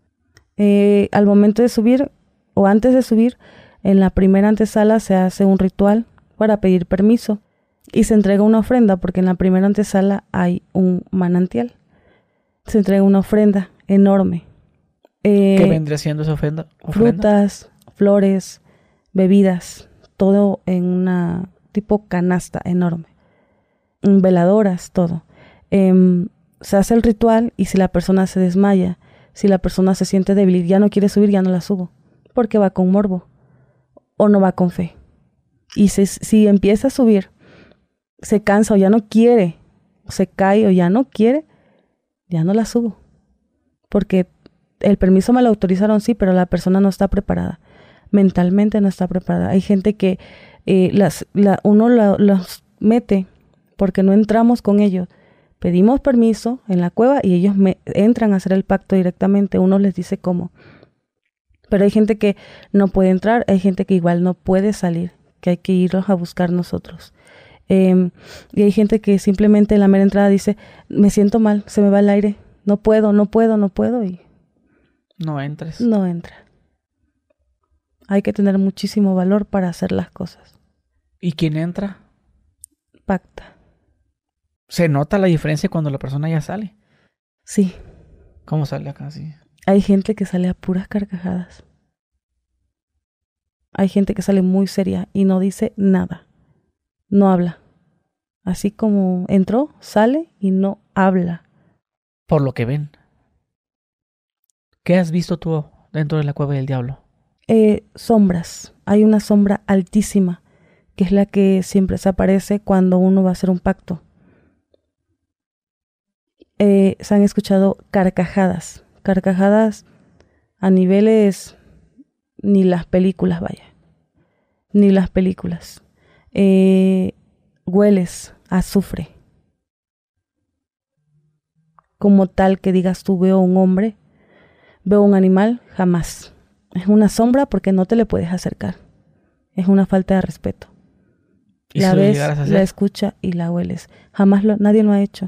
Al momento de subir o antes de subir, en la primera antesala se hace un ritual para pedir permiso y se entrega una ofrenda porque en la primera antesala hay un manantial. Se entrega una ofrenda enorme. ¿Qué vendría siendo esa ofrenda? Frutas, flores, bebidas, todo en una tipo canasta enorme. Veladoras, todo. Se hace el ritual y si la persona se desmaya, si la persona se siente débil y ya no quiere subir, ya no la subo, porque va con morbo o no va con fe. Y si empieza a subir, se cansa o ya no quiere, o se cae o ya no quiere, ya no la subo. Porque el permiso me lo autorizaron, sí, pero la persona no está preparada. Mentalmente no está preparada. Hay gente que uno los mete porque no entramos con ellos. Pedimos permiso en la cueva y ellos entran a hacer el pacto directamente. Uno les dice cómo. Pero hay gente que no puede entrar, hay gente que igual no puede salir, que hay que irlos a buscar nosotros. Y hay gente que simplemente en la mera entrada dice, me siento mal, se me va el aire, no puedo y No entres. no entra. Hay que tener muchísimo valor para hacer las cosas. ¿Y quién entra? Pacta. Se nota la diferencia cuando la persona ya sale. Sí, ¿Cómo sale acá? Sí. hay gente que sale a puras carcajadas. Hay gente que sale muy seria y no dice nada. No habla. Así como entró, sale y no habla. Por lo que ven. ¿Qué has visto tú dentro de la cueva del diablo? Sombras. Hay una sombra altísima, que es la que siempre se aparece cuando uno va a hacer un pacto. Se han escuchado carcajadas. Carcajadas a niveles, ni las películas, vaya. Ni las películas. Hueles a azufre. Como tal que digas tú veo un hombre, veo un animal, jamás. Es una sombra porque no te le puedes acercar. Es una falta de respeto. ¿Y La si lo ves, llegaras a hacer? la escucha y la hueles. Nadie lo ha hecho.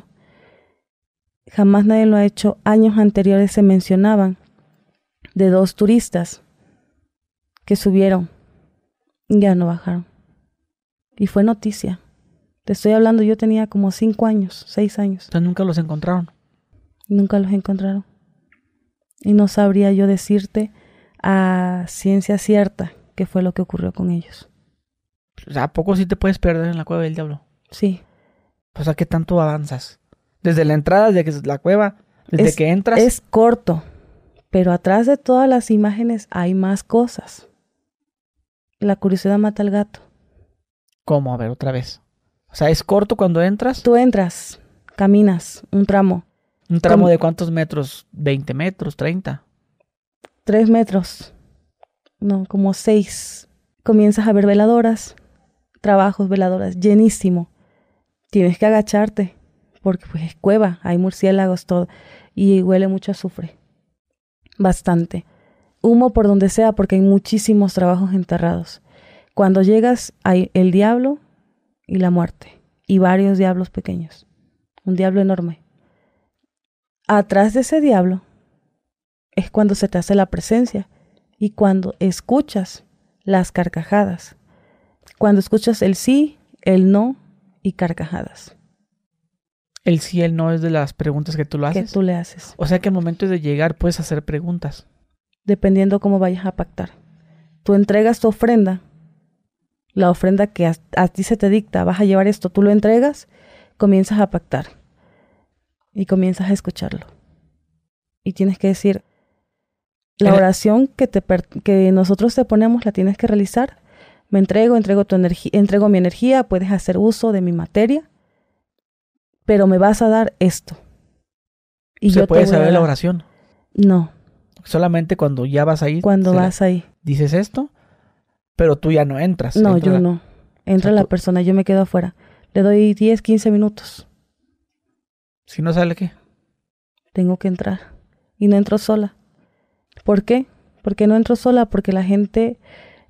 Jamás nadie lo ha hecho. Años anteriores se mencionaban de 2 turistas que subieron y ya no bajaron. Y fue noticia. Te estoy hablando, yo tenía como 5 años, 6 años. Entonces nunca los encontraron. Nunca los encontraron. Y no sabría yo decirte a ciencia cierta qué fue lo que ocurrió con ellos. O sea, ¿a poco sí te puedes perder en la cueva del diablo? Sí. O sea, ¿qué tanto avanzas? Desde la entrada, desde la cueva, desde que entras. Es corto, pero atrás de todas las imágenes hay más cosas. La curiosidad mata al gato. ¿Cómo? A ver, otra vez. O sea, ¿es corto cuando entras? Tú entras, caminas un tramo. ¿Un tramo de cuántos metros? ¿20 metros? ¿30? 3 metros. No, como 6. Comienzas a ver veladoras, trabajos, veladoras, llenísimo. Tienes que agacharte, porque pues es cueva, hay murciélagos, todo. Y huele mucho a azufre. Bastante. Humo por donde sea, porque hay muchísimos trabajos enterrados. Cuando llegas, hay el diablo y la muerte. Y varios diablos pequeños. Un diablo enorme. Atrás de ese diablo es cuando se te hace la presencia y cuando escuchas las carcajadas. Cuando escuchas el sí, el no y carcajadas. El sí, el no es de las preguntas que tú lo haces. Que tú le haces. O sea que al momento de llegar puedes hacer preguntas. Dependiendo cómo vayas a pactar. Tú entregas tu ofrenda. La ofrenda que a ti se te dicta, vas a llevar esto, tú lo entregas, comienzas a pactar. Y comienzas a escucharlo. Y tienes que decir, la oración que nosotros te ponemos la tienes que realizar. Me entrego tu energía, entrego mi energía, puedes hacer uso de mi materia, pero me vas a dar esto. Y ¿Se yo puede te voy a saber la dar. oración? No. Solamente cuando ya vas ahí. Cuando vas ahí. Dices esto, pero tú ya no entras. No, yo no. Entra la persona, yo me quedo afuera. Le doy 10, 15 minutos. Si no sale, ¿qué? Tengo que entrar. Y no entro sola. ¿Por qué? Porque no entro sola, porque la gente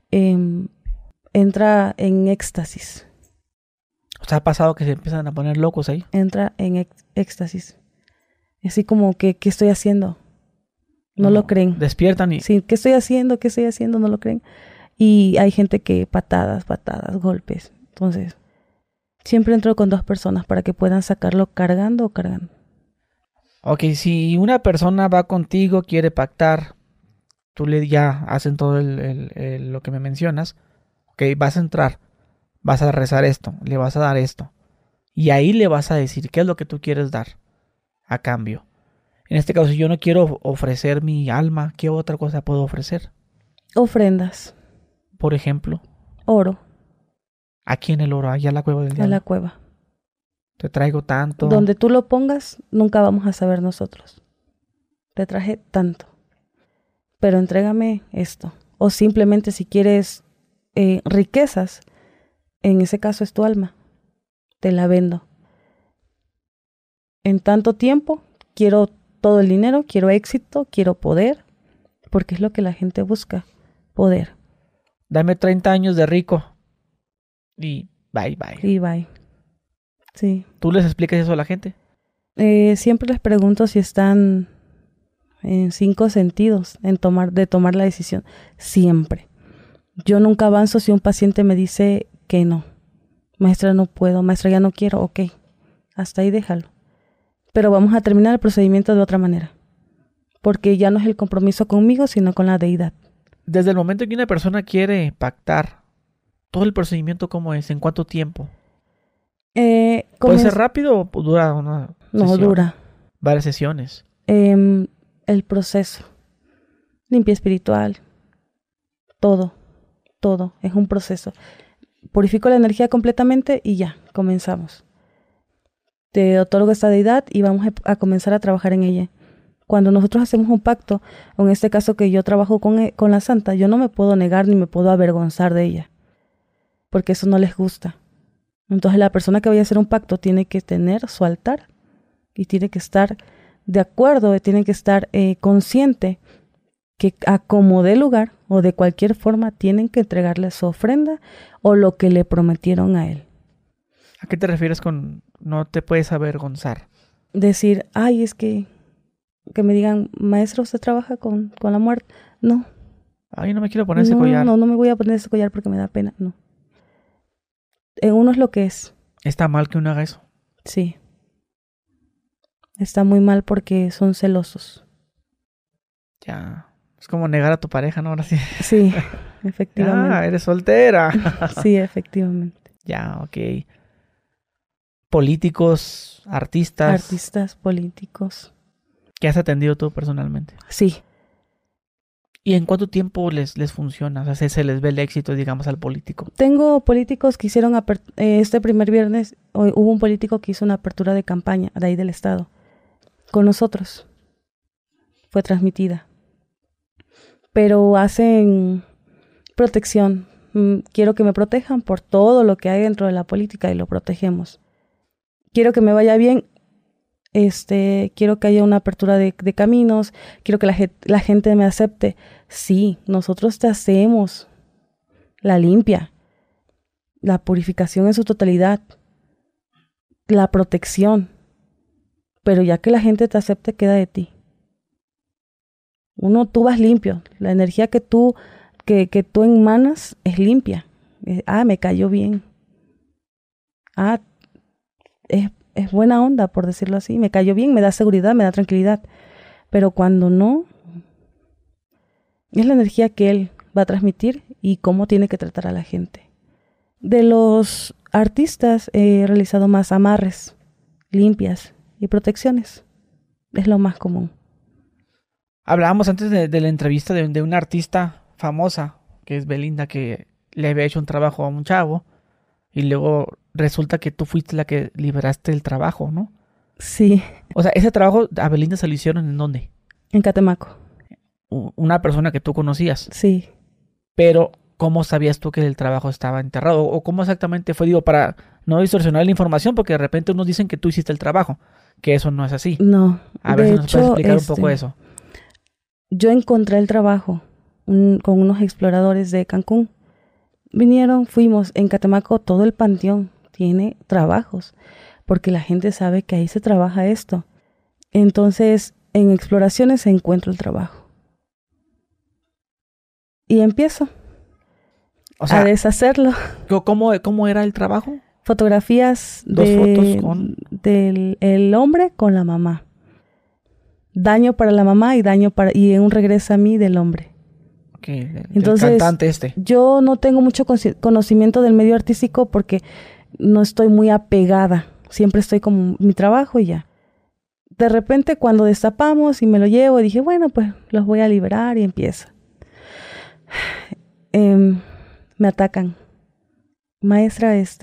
entra en éxtasis. O sea, ha pasado que se empiezan a poner locos ahí. Entra en éxtasis. Así como que, ¿qué estoy haciendo? No lo creen. Despiertan y... Sí, ¿qué estoy haciendo? ¿Qué estoy haciendo? No lo creen. Y hay gente que patadas, golpes. Entonces, siempre entro con 2 personas para que puedan sacarlo cargando o cargando. Ok, si una persona va contigo, quiere pactar, tú le ya hacen todo lo que me mencionas. Ok, vas a entrar, vas a rezar esto, le vas a dar esto. Y ahí le vas a decir qué es lo que tú quieres dar a cambio. En este caso, si yo no quiero ofrecer mi alma, ¿qué otra cosa puedo ofrecer? Ofrendas. Por ejemplo. Oro. Aquí en el oro, allá en la cueva del diablo. A la cueva. Te traigo tanto. Donde tú lo pongas, nunca vamos a saber nosotros. Te traje tanto. Pero entrégame esto. O simplemente si quieres riquezas, en ese caso es tu alma. Te la vendo. En tanto tiempo, quiero todo el dinero, quiero éxito, quiero poder, porque es lo que la gente busca, poder. Dame 30 años de rico. Y bye. Y bye. Sí. ¿Tú les explicas eso a la gente? Siempre les pregunto si están en 5 sentidos de tomar la decisión. Siempre. Yo nunca avanzo si un paciente me dice que no. Maestra, no puedo. Maestra, ya no quiero. Ok. Hasta ahí déjalo. Pero vamos a terminar el procedimiento de otra manera. Porque ya no es el compromiso conmigo, sino con la deidad. Desde el momento en que una persona quiere pactar, todo el procedimiento, ¿cómo es? ¿En cuánto tiempo? ¿Puede ser rápido o dura una No, sesión? dura. Varias sesiones. El proceso. Limpia espiritual. Todo. Es un proceso. Purifico la energía completamente y ya, comenzamos. Te otorgo esta deidad y vamos a comenzar a trabajar en ella. Cuando nosotros hacemos un pacto, o en este caso que yo trabajo con la santa, yo no me puedo negar ni me puedo avergonzar de ella, porque eso no les gusta. Entonces la persona que vaya a hacer un pacto tiene que tener su altar y tiene que estar de acuerdo, tiene que estar consciente que a como dé lugar o de cualquier forma tienen que entregarle su ofrenda o lo que le prometieron a él. ¿A qué te refieres con no te puedes avergonzar? Decir, ay, es que me digan, maestro, ¿usted trabaja con la muerte? No. Ay, no me quiero poner ese collar. No me voy a poner ese collar porque me da pena. No. Uno es lo que es. ¿Está mal que uno haga eso? Sí. Está muy mal porque son celosos. Ya. Es como negar a tu pareja, ¿no? Ahora sí. Sí, efectivamente. Ah, eres soltera. Sí, efectivamente. Ya, ok. Políticos, artistas. Artistas, políticos. ¿Qué has atendido tú personalmente? Sí. ¿Y en cuánto tiempo les funciona? O sea, se les ve el éxito, digamos, al político. Tengo políticos que hicieron este primer viernes, hubo un político que hizo una apertura de campaña de ahí del estado con nosotros. Fue transmitida. Pero hacen protección. Quiero que me protejan por todo lo que hay dentro de la política y lo protegemos. Quiero que me vaya bien. Quiero que haya una apertura de caminos. Quiero que la gente me acepte. Sí, nosotros te hacemos la limpia, la purificación en su totalidad, la protección. Pero ya que la gente te acepte, queda de ti. Tú vas limpio. La energía que tú emanas es limpia. Me cayó bien. Es buena onda, por decirlo así. Me cayó bien, me da seguridad, me da tranquilidad. Pero cuando no, es la energía que él va a transmitir y cómo tiene que tratar a la gente. De los artistas he realizado más amarres, limpias y protecciones. Es lo más común. Hablábamos antes de la entrevista de una artista famosa, que es Belinda, que le había hecho un trabajo a un chavo y luego resulta que tú fuiste la que liberaste el trabajo, ¿no? Sí. O sea, ese trabajo a Belinda se lo hicieron ¿en dónde? En Catemaco. Una persona que tú conocías. Sí. Pero, ¿cómo sabías tú que el trabajo estaba enterrado? ¿O cómo exactamente fue? Digo, para no distorsionar la información, porque de repente unos dicen que tú hiciste el trabajo, que eso no es así. No. A ver si nos puedes explicar un poco eso. Yo encontré el trabajo con unos exploradores de Cancún. Vinieron, fuimos en Catemaco, todo el panteón tiene trabajos, porque la gente sabe que ahí se trabaja esto. Entonces, en exploraciones se encuentra el trabajo. Y empiezo a deshacerlo. ¿Cómo era el trabajo? Fotografías del hombre con la mamá. Daño para la mamá y un regreso a mí del hombre. Okay, entonces, del cantante yo no tengo mucho conocimiento del medio artístico porque no estoy muy apegada. Siempre estoy con mi trabajo y ya. De repente, cuando destapamos y me lo llevo, dije, bueno, pues los voy a liberar y empiezo. Me atacan. Maestra, es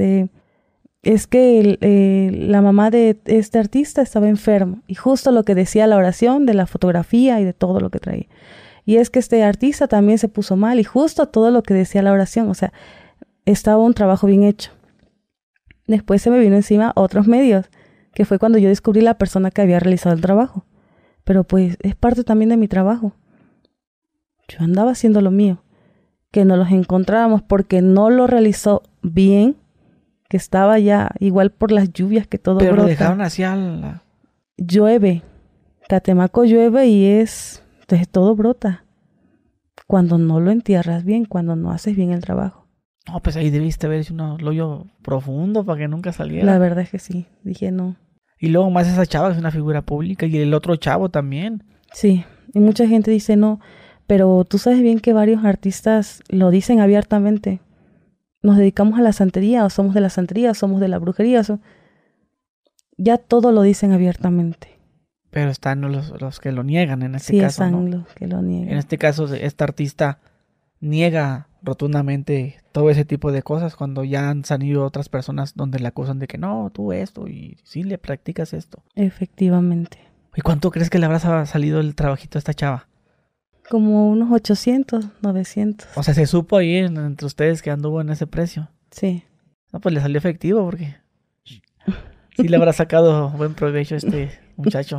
que la mamá de este artista estaba enfermo y justo lo que decía la oración de la fotografía y de todo lo que traía. Y es que este artista también se puso mal y justo todo lo que decía la oración, o sea, estaba un trabajo bien hecho. Después se me vino encima otros medios, que fue cuando yo descubrí la persona que había realizado el trabajo. Pero pues es parte también de mi trabajo. Yo andaba haciendo lo mío. Que no los encontrábamos porque no lo realizó bien, que estaba ya igual por las lluvias que todo brota. Pero lo dejaron hacia la... Llueve. Catemaco llueve y entonces todo brota. Cuando no lo entierras bien, cuando no haces bien el trabajo. No, pues ahí debiste haber hecho un hoyo profundo para que nunca saliera. La verdad es que sí. Dije no. Y luego más esa chava que es una figura pública y el otro chavo también. Sí. Y mucha gente dice no. Pero tú sabes bien que varios artistas lo dicen abiertamente. nos dedicamos a la santería, o somos de la santería, o somos de la brujería. Ya todo lo dicen abiertamente. Pero están los que lo niegan en este Sí, caso, están ¿no? los que lo niegan. En este caso, esta artista niega rotundamente todo ese tipo de cosas cuando ya han salido otras personas donde le acusan de que no, tú esto y sí le practicas esto. Efectivamente. ¿Y cuánto crees que le habrá salido el trabajito a esta chava? Como unos 800, 900. O sea, se supo ahí entre ustedes que anduvo en ese precio. Sí. No, pues le salió efectivo porque sí le habrá sacado buen provecho a este muchacho.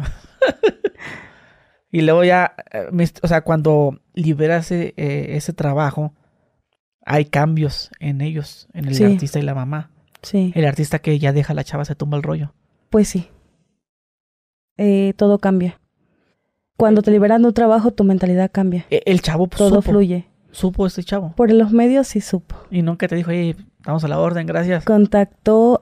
Y luego ya, o sea, cuando liberas ese trabajo, hay cambios en ellos, en el Sí. artista y la mamá. Sí. El artista que ya deja a la chava se tumba el rollo. Pues sí. Todo cambia. Cuando te liberan de un trabajo, tu mentalidad cambia. El chavo Todo fluye. Supo este chavo. Por los medios sí supo. Y nunca te dijo, oye, vamos a la orden, gracias. Contactó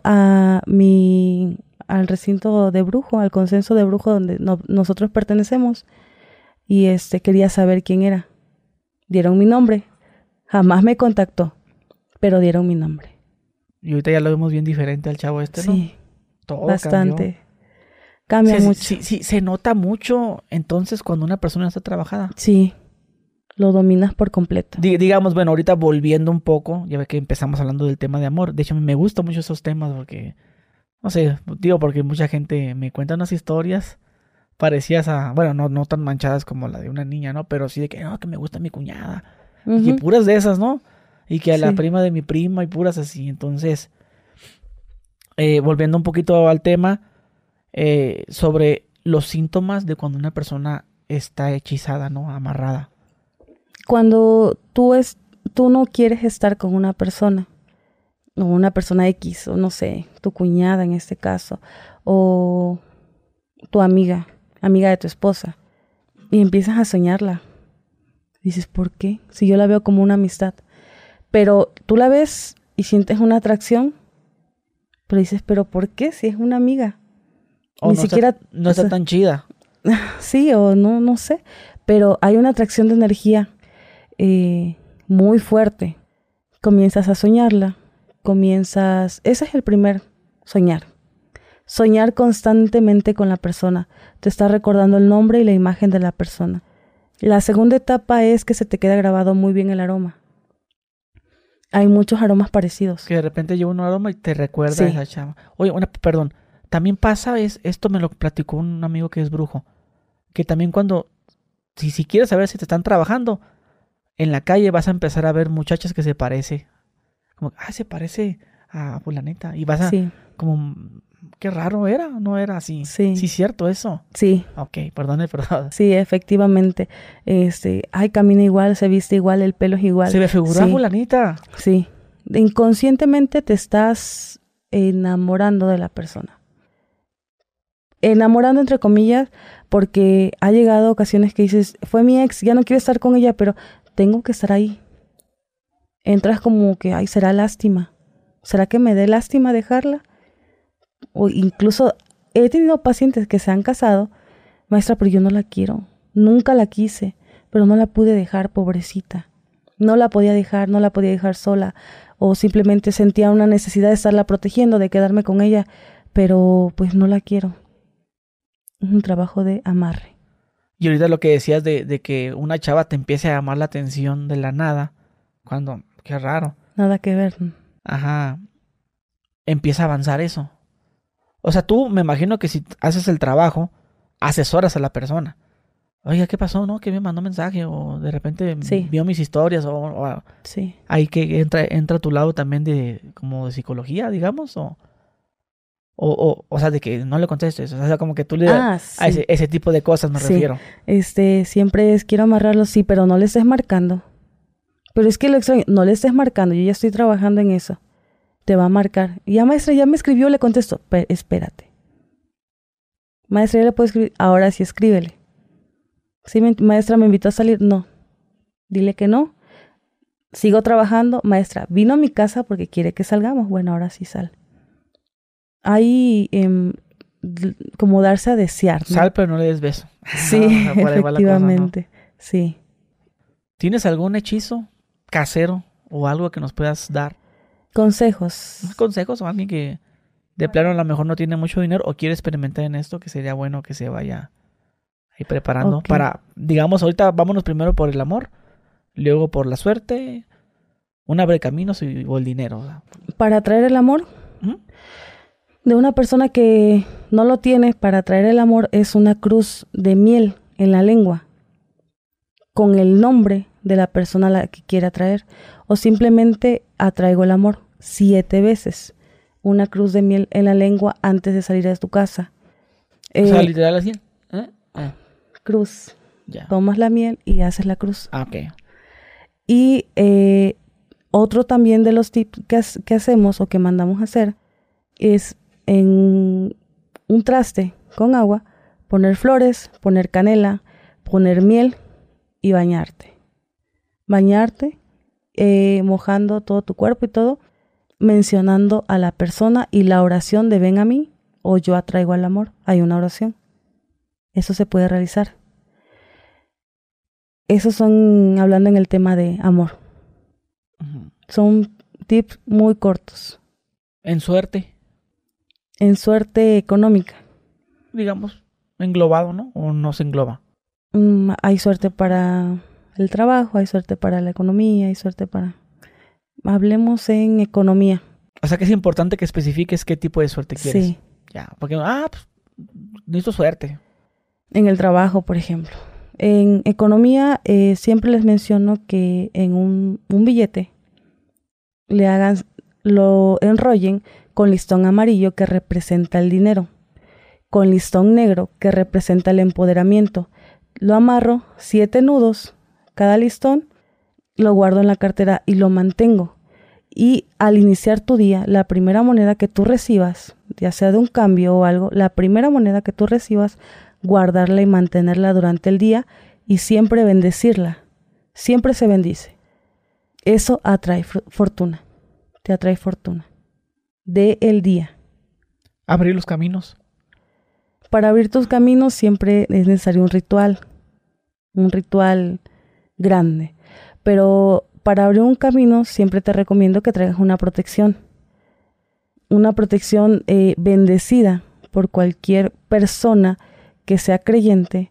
al recinto de brujo, al consenso de brujo donde nosotros pertenecemos, y quería saber quién era. Dieron mi nombre. Jamás me contactó, pero dieron mi nombre. Y ahorita ya lo vemos bien diferente al chavo este, ¿no? Sí, todo bastante. Cambió. Cambia mucho. Sí, se nota mucho entonces cuando una persona está trabajada. Sí, lo dominas por completo. Digamos, bueno, ahorita volviendo un poco, ya ve que empezamos hablando del tema de amor. De hecho, me gustan mucho esos temas porque, no sé, digo, porque mucha gente me cuenta unas historias parecidas a, bueno, no tan manchadas como la de una niña, ¿no? Pero sí de que, no, que me gusta mi cuñada. Y que puras de esas, ¿no? Y que a la prima de mi prima y puras así. Entonces, volviendo un poquito al tema, sobre los síntomas de cuando una persona está hechizada, ¿no? Amarrada. Cuando tú no quieres estar con una persona, o una persona X, o no sé, tu cuñada en este caso, o tu amiga de tu esposa, y empiezas a soñarla. Dices, ¿por qué? Si yo la veo como una amistad. Pero tú la ves y sientes una atracción, pero dices, ¿pero por qué? Si es una amiga. O ni siquiera... no está tan chida. Sí, o no sé. Pero hay una atracción de energía muy fuerte. Comienzas a soñarla. Ese es el primer soñar. Soñar constantemente con la persona. Te está recordando el nombre y la imagen de la persona. La segunda etapa es que se te queda grabado muy bien el aroma. Hay muchos aromas parecidos. Que de repente lleva un aroma y te recuerda a esa chava. Oye, perdón. También pasa, esto me lo platicó un amigo que es brujo. Que también cuando, si quieres saber si te están trabajando, en la calle vas a empezar a ver muchachas que se parece. Como, se parece a fulanita. Y vas a, como, qué raro era, no era así. Sí, cierto eso. Sí. Ok, perdón. Sí, efectivamente. Camina igual, se viste igual, el pelo es igual. Se me figuró a fulanita. Sí. Inconscientemente te estás enamorando de la persona. Enamorando entre comillas, porque ha llegado ocasiones que dices, fue mi ex, ya no quiero estar con ella, pero tengo que estar ahí. Entras como que, será lástima. ¿Será que me dé lástima dejarla? O incluso he tenido pacientes que se han casado, maestra, pero yo no la quiero. Nunca la quise, pero no la pude dejar, pobrecita. No la podía dejar sola. O simplemente sentía una necesidad de estarla protegiendo, de quedarme con ella, pero pues no la quiero. Es un trabajo de amarre. Y ahorita lo que decías de que una chava te empiece a llamar la atención de la nada, cuando, qué raro. Nada que ver. Ajá. Empieza a avanzar eso. O sea, tú me imagino que si haces el trabajo, asesoras a la persona. Oiga, ¿qué pasó? ¿No? Que me mandó mensaje o de repente vio mis historias o sí. Ahí que entra a tu lado también como de psicología, digamos, o sea, de que no le contestes, o sea, como que tú le das a ese tipo de cosas me refiero. Siempre quiero amarrarlo, sí, pero no le estés marcando. Pero es que lo extraño, no le estés marcando, yo ya estoy trabajando en eso. Te va a marcar. Y ya, maestra, ya me escribió, le contesto. Espérate. Maestra, ya le puedo escribir. Ahora sí, escríbele. Sí, maestra, ¿me invitó a salir? No. Dile que no. Sigo trabajando. Maestra, vino a mi casa porque quiere que salgamos. Bueno, ahora sí sal. Hay como darse a desear, ¿no? Sal, pero no le des beso. Sí, efectivamente. Cosa, ¿no? Sí. ¿Tienes algún hechizo casero o algo que nos puedas dar? Consejos. Consejos o alguien que de plano a lo mejor no tiene mucho dinero o quiere experimentar en esto, que sería bueno que se vaya ahí preparando para, digamos, ahorita vámonos primero por el amor, luego por la suerte, un abre caminos o el dinero, ¿verdad? Para atraer el amor de una persona que no lo tiene, para atraer el amor es una cruz de miel en la lengua con el nombre de la persona a la que quiere atraer, o simplemente atraigo el amor 7 veces. Una cruz de miel en la lengua antes de salir de tu casa. O sea, literal así. Cruz. Ya. Tomas la miel y haces la cruz. Ok. Y otro también de los tips que hacemos o que mandamos a hacer es en un traste con agua poner flores, poner canela, poner miel y bañarte. Bañarte, mojando todo tu cuerpo y todo, mencionando a la persona y la oración de ven a mí o yo atraigo al amor. Hay una oración. Eso se puede realizar. Esos son hablando en el tema de amor. Son tips muy cortos. En suerte. En suerte económica. Digamos, englobado, ¿no? ¿O no se engloba? Hay suerte para el trabajo, hay suerte para la economía, hay suerte para... Hablemos en economía. O sea que es importante que especifiques qué tipo de suerte quieres. Sí. Ya, porque, pues, necesito suerte. En el trabajo, por ejemplo. En economía, siempre les menciono que en un billete lo enrollen con listón amarillo que representa el dinero, con listón negro que representa el empoderamiento. Lo amarro 7 nudos, cada listón, lo guardo en la cartera y lo mantengo. Y al iniciar tu día, la primera moneda que tú recibas, ya sea de un cambio o algo, la primera moneda que tú recibas, guardarla y mantenerla durante el día y siempre bendecirla. Siempre se bendice. Eso atrae fortuna. Te atrae fortuna. De el día. Abrir los caminos. Para abrir tus caminos siempre es necesario un ritual. Un ritual grande. Pero para abrir un camino siempre te recomiendo que traigas una protección. Una protección bendecida por cualquier persona que sea creyente,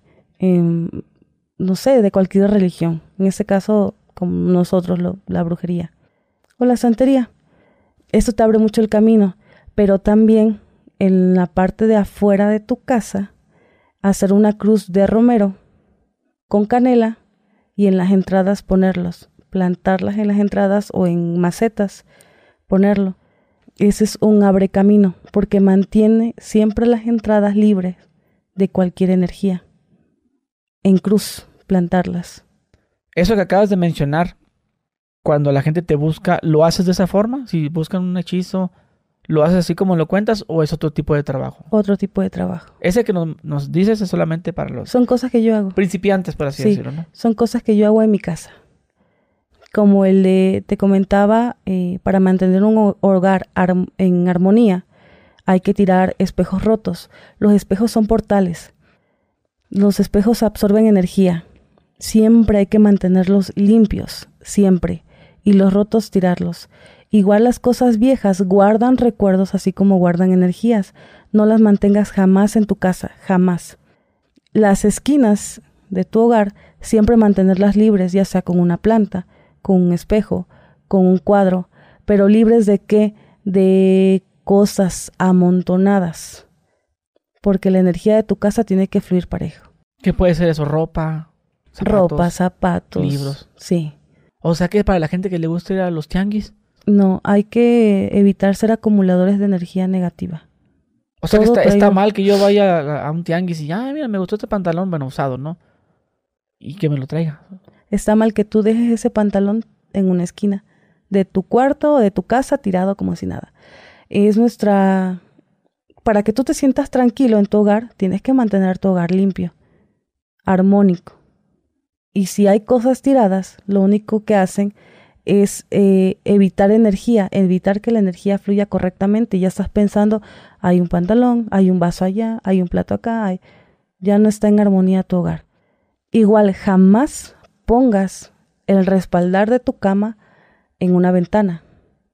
no sé, de cualquier religión. En este caso, como nosotros, la brujería o la santería. Esto te abre mucho el camino, pero también en la parte de afuera de tu casa, hacer una cruz de romero con canela y en las entradas plantarlas en las entradas o en macetas, ponerlo. Ese es un abre camino porque mantiene siempre las entradas libres de cualquier energía. En cruz, plantarlas. Eso que acabas de mencionar, cuando la gente te busca, ¿lo haces de esa forma? Si buscan un hechizo, ¿lo haces así como lo cuentas o es otro tipo de trabajo? Otro tipo de trabajo. Ese que nos dices es solamente para los... Son cosas que yo hago. Principiantes, por así decirlo, ¿no? Son cosas que yo hago en mi casa. Como el de, te comentaba, para mantener un hogar en armonía, hay que tirar espejos rotos. Los espejos son portales. Los espejos absorben energía. Siempre hay que mantenerlos limpios, siempre. Y los rotos tirarlos. Igual las cosas viejas guardan recuerdos así como guardan energías. No las mantengas jamás en tu casa, jamás. Las esquinas de tu hogar siempre mantenerlas libres, ya sea con una planta, con un espejo, con un cuadro, pero libres de ¿qué? De cosas amontonadas. Porque la energía de tu casa tiene que fluir parejo. ¿Qué puede ser eso? Ropa, zapatos, libros. Sí. O sea que para la gente que le gusta ir a los tianguis. No, hay que evitar ser acumuladores de energía negativa. O sea que está mal que yo vaya a un tianguis y mira, me gustó este pantalón, bueno, usado, ¿no? Y que me lo traiga. Está mal que tú dejes ese pantalón en una esquina de tu cuarto o de tu casa tirado como si nada. Para que tú te sientas tranquilo en tu hogar, tienes que mantener tu hogar limpio, armónico. Y si hay cosas tiradas, lo único que hacen es evitar energía, evitar que la energía fluya correctamente. Ya estás pensando, hay un pantalón, hay un vaso allá, hay un plato acá, ya no está en armonía tu hogar. Igual jamás pongas el respaldar de tu cama en una ventana.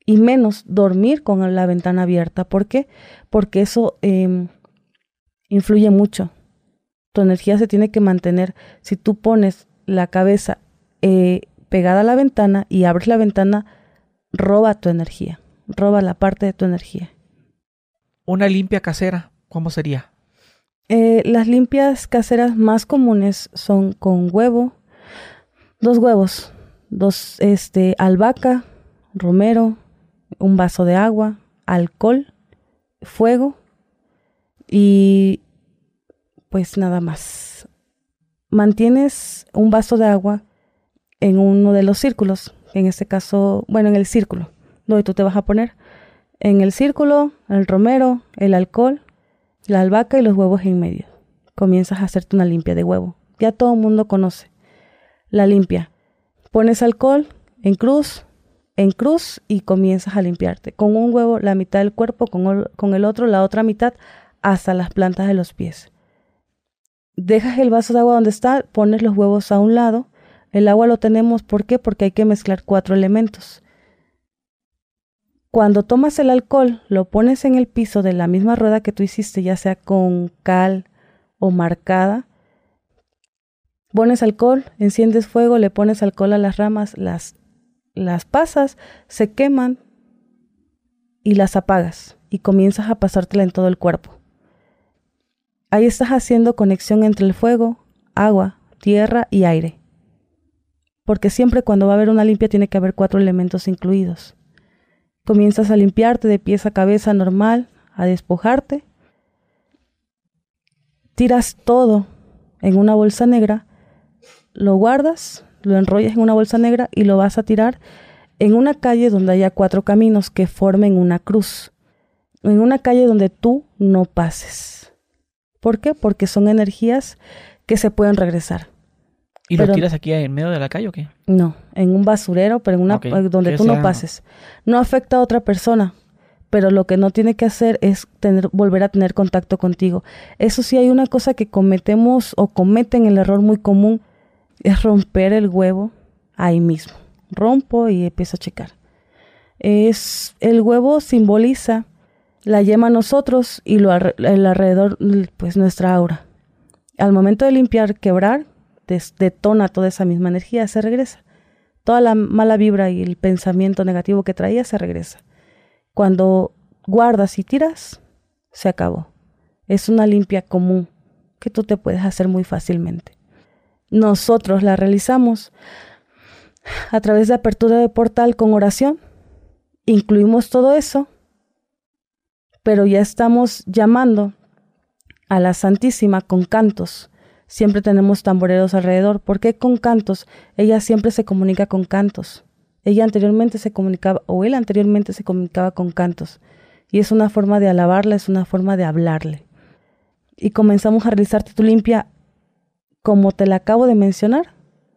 y menos dormir con la ventana abierta. ¿Por qué? Porque eso influye mucho. Tu energía se tiene que mantener. Si tú pones la cabeza pegada a la ventana y abres la ventana, roba tu energía, roba la parte de tu energía. Una limpia casera, ¿cómo sería? Las limpias caseras más comunes son con huevo, 2 huevos, 2 albahaca, romero, un vaso de agua, alcohol, fuego y pues nada más. Mantienes un vaso de agua en uno de los círculos, en este caso, bueno, en el círculo, donde tú te vas a poner. En el círculo, el romero, el alcohol, la albahaca y los huevos en medio. Comienzas a hacerte una limpia de huevo. Ya todo el mundo conoce la limpia. Pones alcohol en cruz y comienzas a limpiarte. Con un huevo la mitad del cuerpo, con el otro la otra mitad hasta las plantas de los pies. Dejas el vaso de agua donde está, pones los huevos a un lado. El agua lo tenemos, ¿por qué? Porque hay que mezclar 4 elementos. Cuando tomas el alcohol, lo pones en el piso de la misma rueda que tú hiciste, ya sea con cal o marcada. Pones alcohol, enciendes fuego, le pones alcohol a las ramas, las pasas, se queman y las apagas y comienzas a pasártela en todo el cuerpo. Ahí estás haciendo conexión entre el fuego, agua, tierra y aire. Porque siempre cuando va a haber una limpia tiene que haber 4 elementos incluidos. Comienzas a limpiarte de pies a cabeza normal, a despojarte. Tiras todo en una bolsa negra, lo guardas, lo enrollas en una bolsa negra y lo vas a tirar en una calle donde haya 4 caminos que formen una cruz. En una calle donde tú no pases. ¿Por qué? Porque son energías que se pueden regresar. ¿Y lo tiras aquí en medio de la calle o qué? No, en un basurero, pero en una donde tú no pases. No afecta a otra persona, pero lo que no tiene que hacer es volver a tener contacto contigo. Eso sí, hay una cosa que cometemos o cometen el error muy común, es romper el huevo ahí mismo. Rompo y empiezo a checar. El huevo simboliza la yema a nosotros y el alrededor, pues nuestra aura. Al momento de limpiar, quebrar, detona toda esa misma energía, se regresa. Toda la mala vibra y el pensamiento negativo que traía se regresa. Cuando guardas y tiras, se acabó. Es una limpia común que tú te puedes hacer muy fácilmente. Nosotros la realizamos a través de apertura de portal con oración. Incluimos todo eso, pero ya estamos llamando a la Santísima con cantos. Siempre tenemos tamboreros alrededor. ¿Por qué con cantos? Ella siempre se comunica con cantos. Él anteriormente se comunicaba con cantos. Y es una forma de alabarla, es una forma de hablarle. Y comenzamos a realizarte tu limpia como te la acabo de mencionar.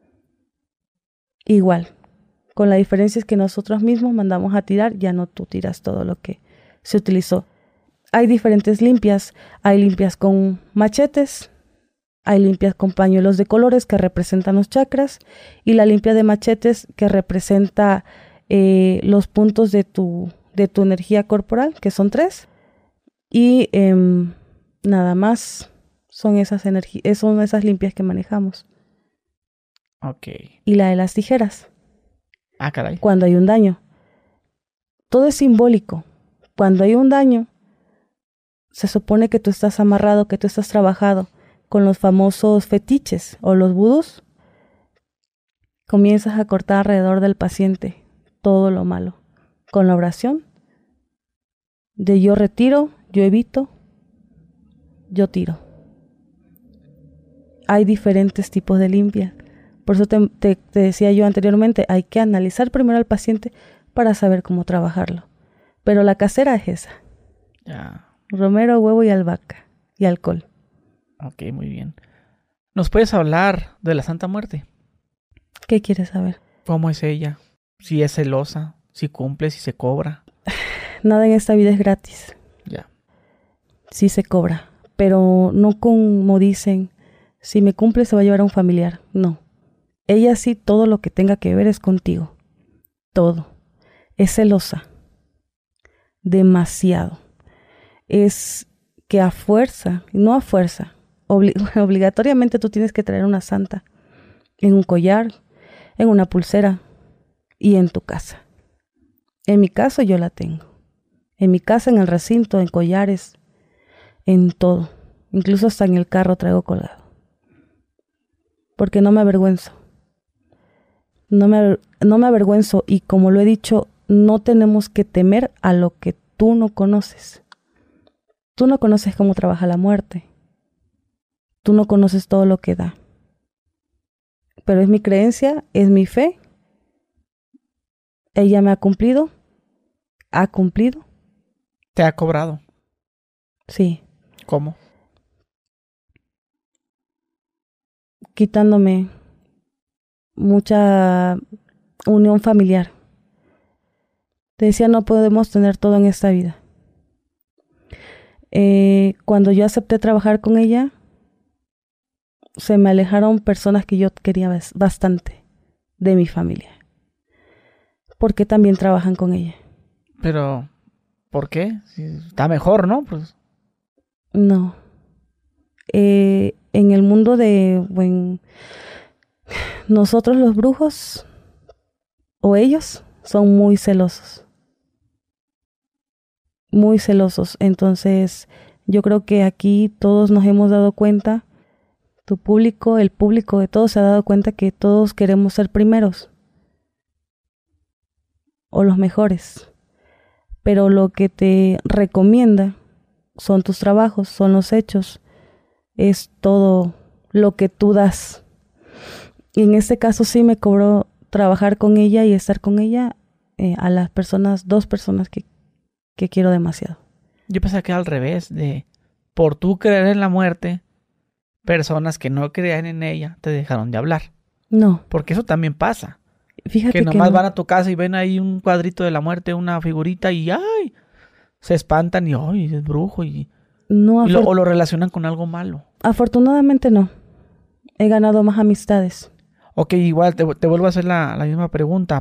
Igual, con la diferencia es que nosotros mismos mandamos a tirar, ya no tú tiras todo lo que se utilizó. Hay diferentes limpias. Hay limpias con machetes. Hay limpias con pañuelos de colores que representan los chakras y la limpia de machetes que representa los puntos de tu energía corporal, que son 3. Y nada más son esas limpias que manejamos. Ok. Y la de las tijeras. Ah, caray. Cuando hay un daño. Todo es simbólico. Cuando hay un daño, se supone que tú estás amarrado, que tú estás trabajado con los famosos fetiches o los vudús. Comienzas a cortar alrededor del paciente todo lo malo. Con la oración de yo retiro, yo evito, yo tiro. Hay diferentes tipos de limpia. Por eso te decía yo anteriormente, hay que analizar primero al paciente para saber cómo trabajarlo. Pero la casera es esa. Ya. Romero, huevo y albahaca. Y alcohol. Ok, muy bien. ¿Nos puedes hablar de la Santa Muerte? ¿Qué quieres saber? ¿Cómo es ella? Si es celosa, si cumple, si se cobra. Nada en esta vida es gratis. Ya. Sí se cobra, pero no como dicen, si me cumple se va a llevar a un familiar. No. Ella sí, todo lo que tenga que ver es contigo. Todo. Es celosa. demasiado. Es que a fuerza, no a fuerza, obligatoriamente tú tienes que traer una santa en un collar, en una pulsera y en tu casa. En mi caso yo la tengo. En mi casa, en el recinto, en collares, en todo. Incluso hasta en el carro traigo colgado. Porque no me avergüenzo. No me avergüenzo, y como lo he dicho, no tenemos que temer a lo que tú no conoces. Tú no conoces cómo trabaja la muerte. Tú no conoces todo lo que da. Pero es mi creencia, es mi fe. Ella me ha cumplido. ¿Ha cumplido? ¿Te ha cobrado? Sí. ¿Cómo? Quitándome mucha unión familiar. Te decía, no podemos tener todo en esta vida. Cuando yo acepté trabajar con ella, se me alejaron personas que yo quería bastante de mi familia, porque también trabajan con ella. Pero, ¿por qué? Si está mejor, ¿no? Pues no. En el mundo nosotros los brujos, o ellos, son muy celosos. Muy celosos. Entonces, yo creo que aquí todos nos hemos dado cuenta, tu público, el público de todos se ha dado cuenta que todos queremos ser primeros o los mejores. Pero lo que te recomienda son tus trabajos, son los hechos, es todo lo que tú das. Y en este caso sí me cobró trabajar con ella y estar con ella, a las personas, 2 personas que quiero demasiado. Yo pensé que era al revés, por tú creer en la muerte, personas que no creían en ella te dejaron de hablar. No. Porque eso también pasa. Fíjate que nomás no. Van a tu casa y ven ahí un cuadrito de la muerte, una figurita y ¡ay! Se espantan y ¡ay! Es brujo y o lo relacionan con algo malo. Afortunadamente no. He ganado más amistades. Ok, igual te vuelvo a hacer la misma pregunta.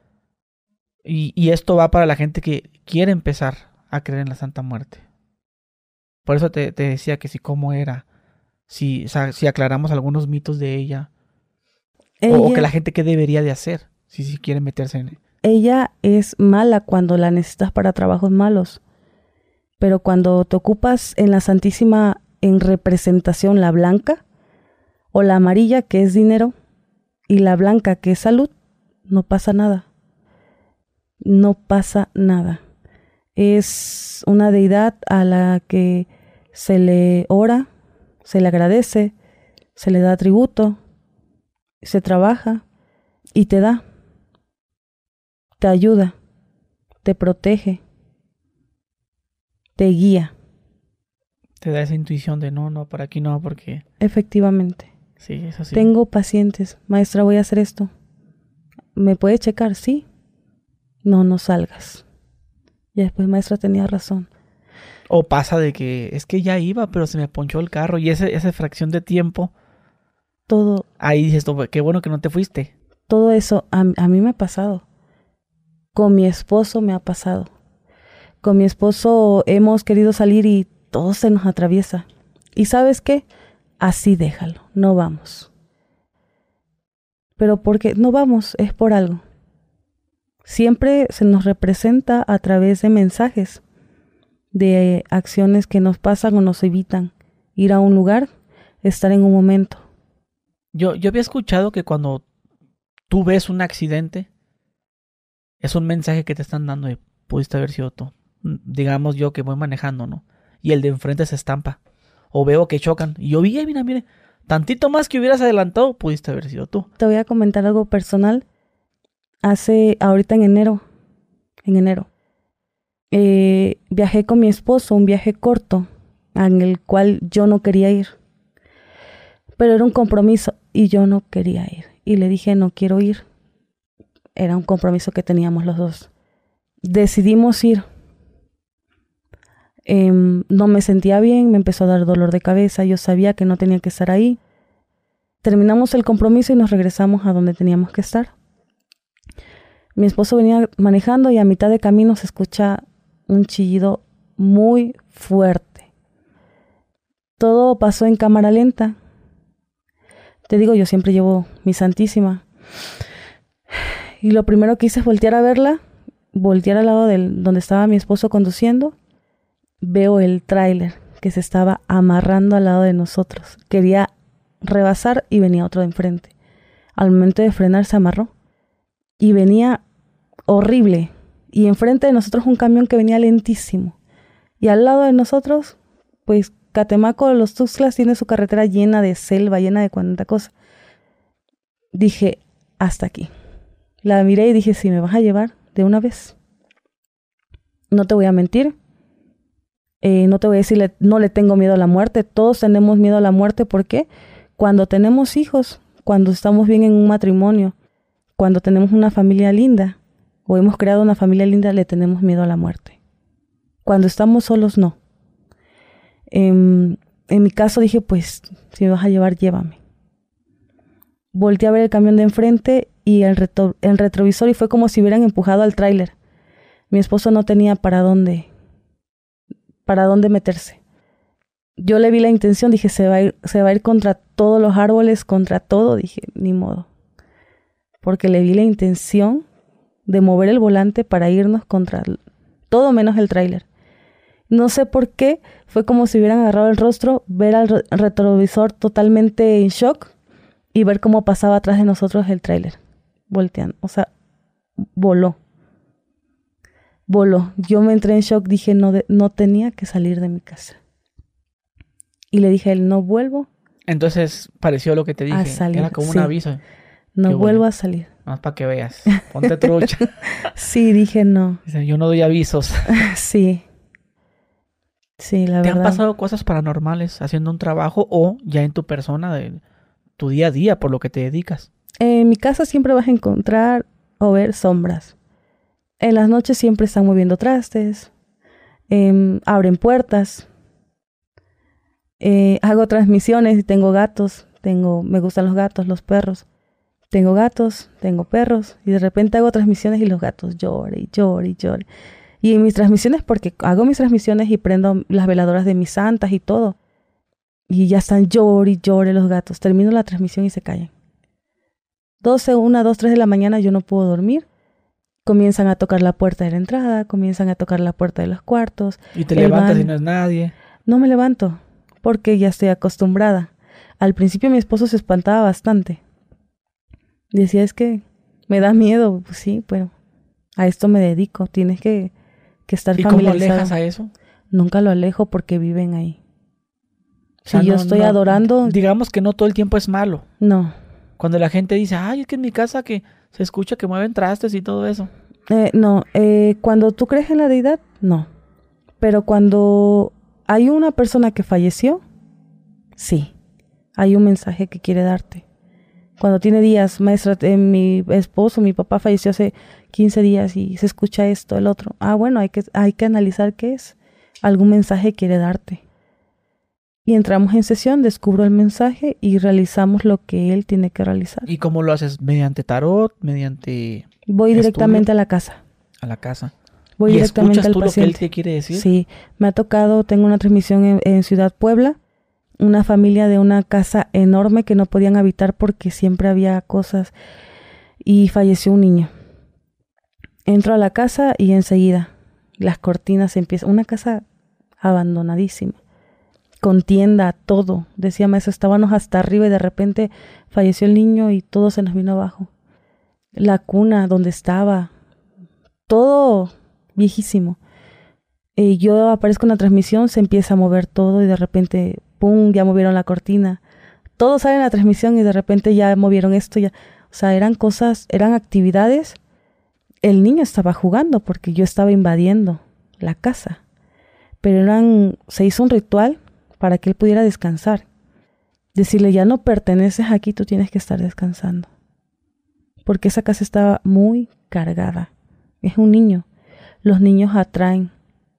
Y esto va para la gente que quiere empezar a creer en la Santa Muerte. Por eso te decía que si cómo era, si aclaramos algunos mitos de ella. O que la gente qué debería de hacer si quiere meterse en... Ella es mala cuando la necesitas para trabajos malos. Pero cuando te ocupas en la Santísima, en representación, la blanca o la amarilla, que es dinero, y la blanca, que es salud, no pasa nada. No pasa nada. Es una deidad a la que se le ora, se le agradece, se le da tributo, se trabaja y te da, te ayuda, te protege, te guía. Te da esa intuición de no, por aquí no, porque... Efectivamente. Sí, eso sí. Tengo pacientes. Maestra, voy a hacer esto. ¿Me puede checar? Sí. No salgas. Y después, maestra, tenía razón. O pasa de que es que ya iba, pero se me ponchó el carro y esa fracción de tiempo... Todo. Ahí dices, qué bueno que no te fuiste. Todo eso a mí me ha pasado. Con mi esposo me ha pasado. Con mi esposo hemos querido salir y todo se nos atraviesa. ¿Y sabes qué? Así déjalo, no vamos. Pero porque no vamos, es por algo. Siempre se nos representa a través de mensajes, de acciones que nos pasan o nos evitan. Ir a un lugar, estar en un momento. Yo había escuchado que cuando tú ves un accidente, es un mensaje que te están dando de pudiste haber sido tú. Digamos yo que voy manejando, ¿no? Y el de enfrente se estampa. O veo que chocan. Y yo vi, mira, tantito más que hubieras adelantado, pudiste haber sido tú. Te voy a comentar algo personal. Ahorita en enero, viajé con mi esposo, un viaje corto, en el cual yo no quería ir. Pero era un compromiso y yo no quería ir. Y le dije, no quiero ir. Era un compromiso que teníamos los dos. Decidimos ir. No me sentía bien, me empezó a dar dolor de cabeza. Yo sabía que no tenía que estar ahí. Terminamos el compromiso y nos regresamos a donde teníamos que estar. Mi esposo venía manejando y a mitad de camino se escucha un chillido muy fuerte. Todo pasó en cámara lenta. Te digo, yo siempre llevo mi Santísima. Y lo primero que hice es voltear a verla, voltear al lado donde estaba mi esposo conduciendo. Veo el tráiler que se estaba amarrando al lado de nosotros. Quería rebasar y venía otro de enfrente. Al momento de frenar se amarró y venía horrible. Y enfrente de nosotros un camión que venía lentísimo. Y al lado de nosotros, pues Catemaco, los Tuxtlas, tiene su carretera llena de selva, llena de cuanta cosa. Dije, hasta aquí. La miré y dije, si me vas a llevar de una vez. No te voy a mentir. No te voy a decir, no le tengo miedo a la muerte. Todos tenemos miedo a la muerte. ¿Por qué? Cuando tenemos hijos, cuando estamos bien en un matrimonio, cuando tenemos una familia linda, o hemos creado una familia linda, le tenemos miedo a la muerte. Cuando estamos solos, no. En mi caso dije, pues, si me vas a llevar, llévame. Volteé a ver el camión de enfrente y el retrovisor y fue como si hubieran empujado al tráiler. Mi esposo no tenía para dónde meterse. Yo le vi la intención, dije, se va a ir contra todos los árboles, contra todo. Dije, ni modo. Porque le vi la intención de mover el volante para irnos contra todo menos el tráiler. No sé por qué, fue como si hubieran agarrado el rostro, ver al retrovisor totalmente en shock y ver cómo pasaba atrás de nosotros el tráiler, volteando. O sea, voló. Yo me entré en shock, dije, no tenía que salir de mi casa. Y le dije a él, no vuelvo. Entonces pareció lo que te dije, a salir, era como sí. un aviso. No vuelvo a salir. Más para que veas, ponte trucha. Sí, dije no. Yo no doy avisos. Sí. Sí, la verdad. ¿Te han pasado cosas paranormales haciendo un trabajo o ya en tu persona, de tu día a día, por lo que te dedicas? En mi casa siempre vas a encontrar o ver sombras. En las noches siempre están moviendo trastes, abren puertas. Hago transmisiones y tengo gatos. Me gustan los gatos, los perros. Tengo gatos, tengo perros. Y de repente hago transmisiones y los gatos lloran y lloran y lloran. Y en mis transmisiones, porque hago mis transmisiones y prendo las veladoras de mis santas y todo. Y ya están llore y llore los gatos. Termino la transmisión y se callan. 1, 2, 3 de la mañana yo no puedo dormir. Comienzan a tocar la puerta de la entrada, comienzan a tocar la puerta de los cuartos. Y te levantas y no es nadie. No me levanto, porque ya estoy acostumbrada. Al principio mi esposo se espantaba bastante. Decía, es que me da miedo. Pues sí, pero a esto me dedico. Tienes que estar familiarizado. ¿Y cómo alejas a eso? Nunca lo alejo porque viven ahí. O sea, si yo estoy adorando... Digamos que no todo el tiempo es malo. No. Cuando la gente dice, ay, es que en mi casa que se escucha que mueven trastes y todo eso. No, cuando tú crees en la deidad, no. Pero cuando hay una persona que falleció, sí. Hay un mensaje que quiere darte. Cuando tiene días, maestra, mi esposo, mi papá falleció hace 15 días y se escucha esto, el otro. Ah, bueno, hay que analizar qué es. Algún mensaje quiere darte. Y entramos en sesión, descubro el mensaje y realizamos lo que él tiene que realizar. ¿Y cómo lo haces? ¿Mediante tarot? ¿Mediante Voy directamente a la casa. A la casa. Voy directamente al paciente. ¿Y escuchas tú lo que él te quiere decir? Sí, me ha tocado, tengo una transmisión en Ciudad Puebla, una familia de una casa enorme que no podían habitar porque siempre había cosas y falleció un niño. Entro a la casa y enseguida las cortinas empiezan, una casa abandonadísima, con tienda, todo. Decía maestro, estábamos hasta arriba y de repente falleció el niño y todo se nos vino abajo. La cuna donde estaba, todo viejísimo. Yo aparezco en la transmisión, se empieza a mover todo y de repente, ¡pum!, ya movieron la cortina. Todo sale en la transmisión y de repente ya movieron esto. Ya. O sea, eran cosas, eran actividades. El niño estaba jugando porque yo estaba invadiendo la casa. Pero se hizo un ritual para que él pudiera descansar. Decirle, ya no perteneces aquí, tú tienes que estar descansando. Porque esa casa estaba muy cargada. Es un niño. Los niños atraen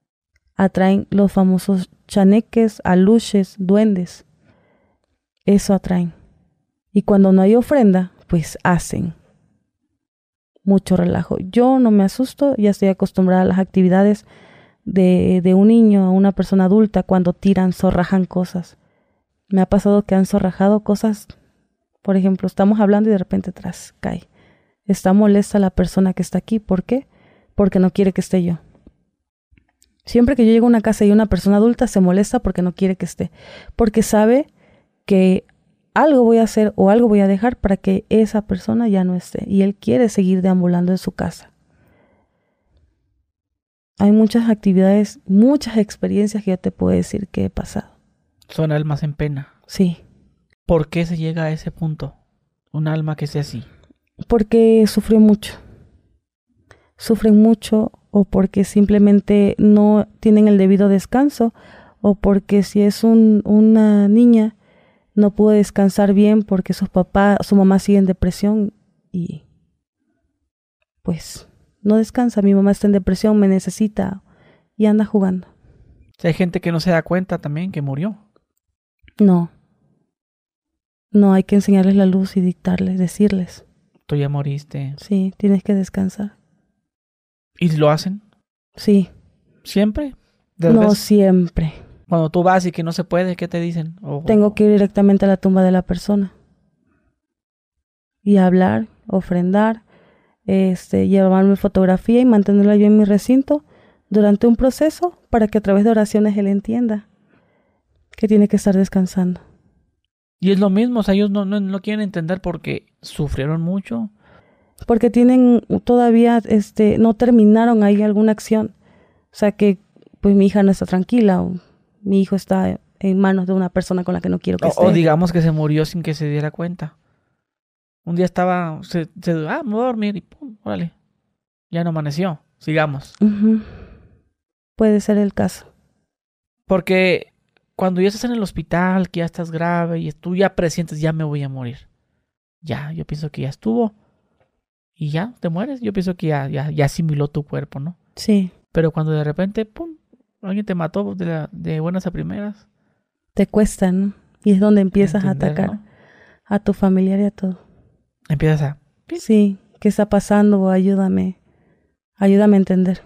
los famosos chaneques, aluches, duendes. Eso atraen. Y cuando no hay ofrenda, pues hacen mucho relajo. Yo no me asusto, ya estoy acostumbrada a las actividades de un niño a una persona adulta cuando tiran, zorrajan cosas. Me ha pasado que han zorrajado cosas, por ejemplo, estamos hablando y de repente atrás cae. Está molesta la persona que está aquí. ¿Por qué? Porque no quiere que esté yo. Siempre que yo llego a una casa y una persona adulta se molesta porque no quiere que esté. Porque sabe que algo voy a hacer o algo voy a dejar para que esa persona ya no esté. Y él quiere seguir deambulando en su casa. Hay muchas actividades, muchas experiencias que yo te puedo decir que he pasado. Son almas en pena. Sí. ¿Por qué se llega a ese punto? Un alma que sea así. Porque sufrió mucho. Sufren mucho o porque simplemente no tienen el debido descanso o porque si es una niña no pudo descansar bien porque su mamá sigue en depresión y pues no descansa. Mi mamá está en depresión, me necesita y anda jugando. Hay gente que no se da cuenta también que murió. No, hay que enseñarles la luz y dictarles, decirles. Tú ya moriste. Sí, tienes que descansar. ¿Y lo hacen? Sí. ¿Siempre? No siempre. Cuando tú vas y que no se puede, ¿qué te dicen? Tengo que ir directamente a la tumba de la persona. Y hablar, ofrendar, llevarme fotografía y mantenerla yo en mi recinto durante un proceso para que a través de oraciones él entienda que tiene que estar descansando. Y es lo mismo, o sea, ellos no quieren entender porque sufrieron mucho. Porque tienen todavía, no terminaron ahí alguna acción. O sea que, pues mi hija no está tranquila o mi hijo está en manos de una persona con la que no quiero que esté. O digamos que se murió sin que se diera cuenta. Un día me voy a dormir y pum, órale. Ya no amaneció, sigamos. Uh-huh. Puede ser el caso. Porque cuando ya estás en el hospital, que ya estás grave y tú ya presientes, ya me voy a morir. Ya, yo pienso que ya estuvo. Y ya, te mueres. Yo pienso que ya asimiló tu cuerpo, ¿no? Sí. Pero cuando de repente, pum, alguien te mató de buenas a primeras. Te cuesta, ¿no? Y es donde empiezas a atacar, ¿no? A tu familiar y a todo. Empiezas a... Sí, ¿qué está pasando? Ayúdame a entender.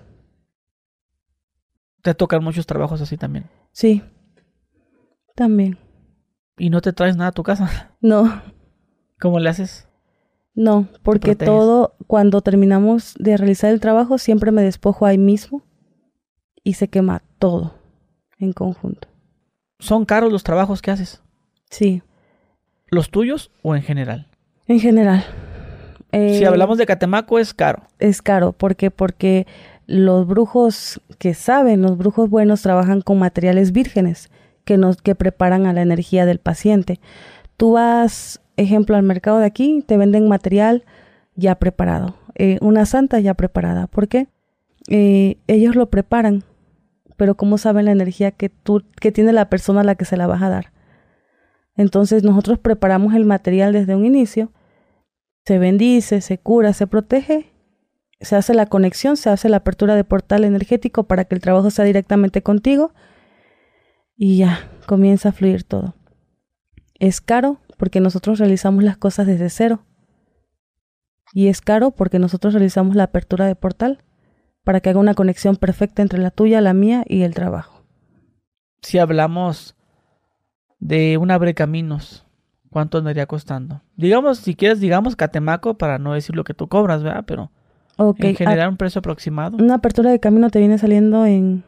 Te tocan muchos trabajos así también. Sí, también. ¿Y no te traes nada a tu casa? No. ¿Cómo le haces? No, porque todo, cuando terminamos de realizar el trabajo, siempre me despojo ahí mismo y se quema todo en conjunto. ¿Son caros los trabajos que haces? Sí. ¿Los tuyos o en general? En general. Si hablamos de Catemaco, es caro. Es caro, porque los brujos que saben, los brujos buenos trabajan con materiales vírgenes que preparan a la energía del paciente. Tú vas, ejemplo, al mercado de aquí, te venden material ya preparado, una santa ya preparada. ¿Por qué? Ellos lo preparan, pero ¿cómo saben la energía que tiene la persona a la que se la vas a dar? Entonces nosotros preparamos el material desde un inicio, se bendice, se cura, se protege, se hace la conexión, se hace la apertura de portal energético para que el trabajo sea directamente contigo y ya comienza a fluir todo. Es caro porque nosotros realizamos las cosas desde cero y es caro porque nosotros realizamos la apertura de portal para que haga una conexión perfecta entre la tuya, la mía y el trabajo. Si hablamos de un abrecaminos, ¿cuánto andaría costando? Digamos, si quieres, Catemaco, para no decir lo que tú cobras, ¿verdad? Pero en general un precio aproximado. Una apertura de camino te viene saliendo en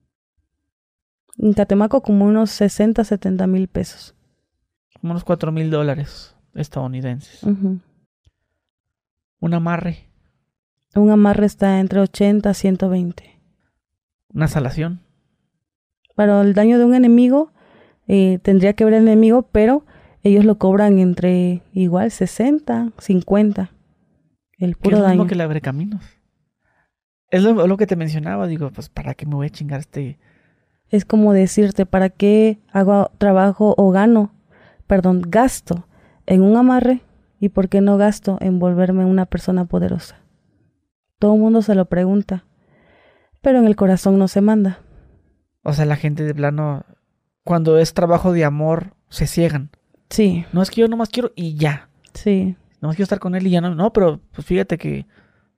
Catemaco como unos 60, 70 mil pesos. Como unos $4,000 estadounidenses. Uh-huh. Un amarre. Un amarre está entre 80 a 120. Una salación. Para el daño de un enemigo, tendría que ver el enemigo, pero ellos lo cobran entre igual 60, 50. El puro daño. Es lo mismo que el abrecaminos. Es lo que te mencionaba. Digo, pues, ¿para qué me voy a chingar este? Es como decirte, ¿para qué hago trabajo o gasto en un amarre? ¿Y por qué no gasto en volverme una persona poderosa? Todo el mundo se lo pregunta, pero en el corazón no se manda. O sea, la gente de plano, cuando es trabajo de amor, se ciegan. Sí. No, es que yo nomás quiero y ya. Sí. Nomás quiero estar con él y ya no. No, pero pues fíjate que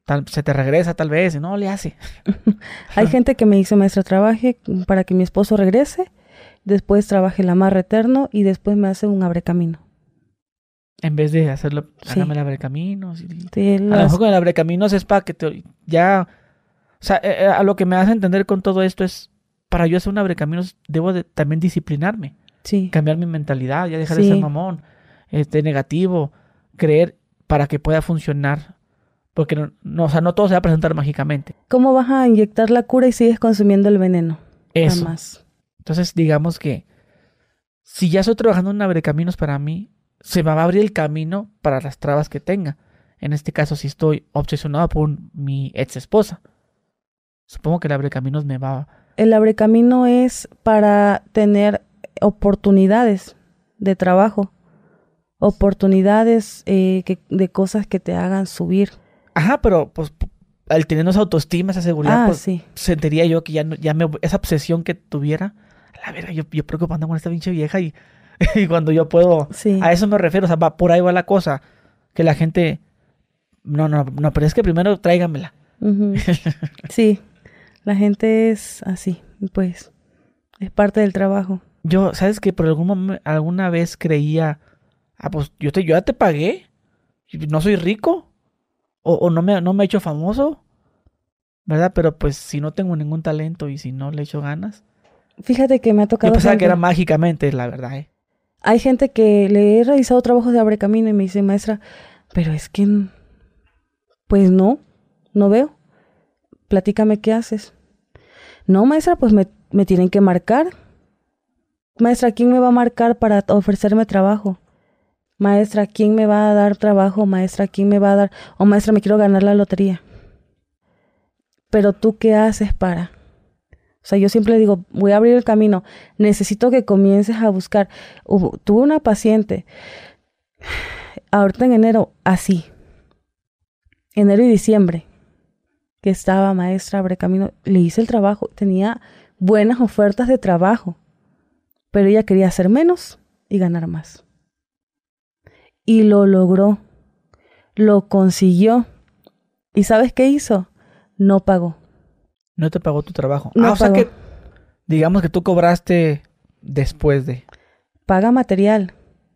se te regresa tal vez, y no le hace. Hay gente que me dice, maestra, trabaje para que mi esposo regrese, después trabaje el amarre eterno y después me hace un abrecamino. En vez de hacerlo, Sí. hágame el abrecaminos. Sí, A lo mejor con el abrecaminos es para que ya... O sea, a lo que me hace entender con todo esto es, para yo hacer un abrecaminos, debo de también disciplinarme. Sí. Cambiar mi mentalidad, ya dejar de Sí. ser mamón, negativo, creer para que pueda funcionar. Porque o sea, no todo se va a presentar mágicamente. ¿Cómo vas a inyectar la cura y sigues consumiendo el veneno? Eso. Jamás. Entonces, digamos que si ya estoy trabajando en abrecaminos para mí, se me va a abrir el camino para las trabas que tenga. En este caso, si estoy obsesionado por mi ex esposa, supongo que el abrecaminos me va... El abrecamino es para tener oportunidades de trabajo, oportunidades de cosas que te hagan subir. Ajá, pero pues al tener esa autoestima, esa seguridad, pues Sí. sentiría yo que esa obsesión que tuviera, a la verga, yo preocupando con esta pinche vieja y cuando yo puedo, Sí. a eso me refiero, o sea, por ahí va la cosa, que la gente, no, pero es que primero tráigamela. Uh-huh. Sí, la gente es así, pues, es parte del trabajo. Yo, ¿sabes qué? Por alguna vez creía, pues yo ya te pagué, no soy rico, o no me he hecho famoso, ¿verdad? Pero pues si no tengo ningún talento y si no le echo ganas. Fíjate que me ha tocado... Yo pensaba que era mágicamente, la verdad, Hay gente que le he realizado trabajos de abrecamino y me dice, maestra, pero es que, pues no veo. Platícame qué haces. No, maestra, pues me tienen que marcar. Maestra, ¿quién me va a marcar para ofrecerme trabajo? Maestra, ¿quién me va a dar trabajo? Maestra, ¿quién me va a dar? O maestra, me quiero ganar la lotería. Pero tú, ¿qué haces para? O sea, yo siempre digo, voy a abrir el camino. Necesito que comiences a buscar. Tuve una paciente, ahorita en enero, así. Enero y diciembre, que estaba maestra, abrecamino. Le hice el trabajo, tenía buenas ofertas de trabajo. Pero ella quería hacer menos y ganar más. Y lo logró. Lo consiguió. ¿Y sabes qué hizo? No pagó. No te pagó tu trabajo. No o sea pagó. que, digamos que tú cobraste después de... Paga material.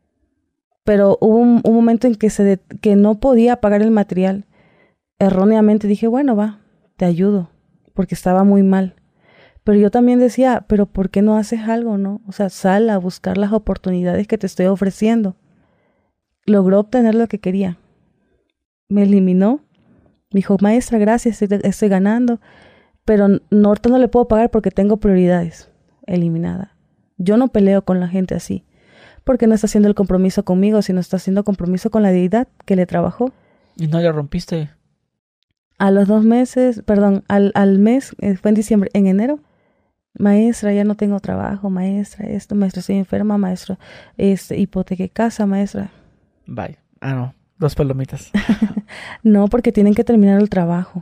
Pero hubo un momento en que no podía pagar el material. Erróneamente dije, bueno, va, te ayudo. Porque estaba muy mal. Pero yo también decía, pero ¿por qué no haces algo, no? O sea, sal a buscar las oportunidades que te estoy ofreciendo. Logró obtener lo que quería. Me eliminó. Me dijo, maestra, gracias, estoy ganando. Pero ahorita no le puedo pagar porque tengo prioridades. Eliminada. Yo no peleo con la gente así. Porque no está haciendo el compromiso conmigo, sino está haciendo compromiso con la deidad que le trabajó. ¿Y no le rompiste? A los 2 meses, perdón, al mes, fue en diciembre, en enero. Maestra, ya no tengo trabajo, maestra, maestra, estoy enferma, maestra, hipotequé casa, maestra. Bye. No, 2 palomitas. No, porque tienen que terminar el trabajo.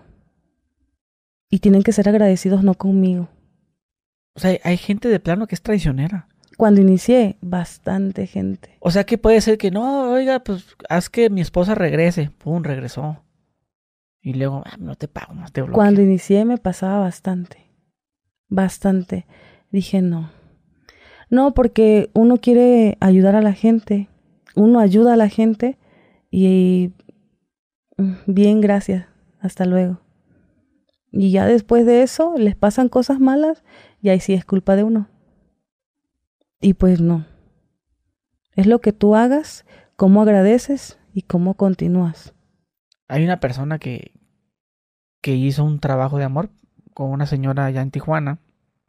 Y tienen que ser agradecidos no conmigo. O sea, hay gente de plano que es traicionera. Cuando inicié, bastante gente. O sea, que puede ser que no, oiga, pues haz que mi esposa regrese. Pum, regresó. Y luego, no te pago, no te bloqueo. Cuando inicié me pasaba bastante. Bastante. Dije no. No, porque uno quiere ayudar a la gente. Uno ayuda a la gente y bien, gracias. Hasta luego. Y ya después de eso les pasan cosas malas y ahí sí es culpa de uno. Y pues no. Es lo que tú hagas, cómo agradeces y cómo continúas. Hay una persona que hizo un trabajo de amor con una señora allá en Tijuana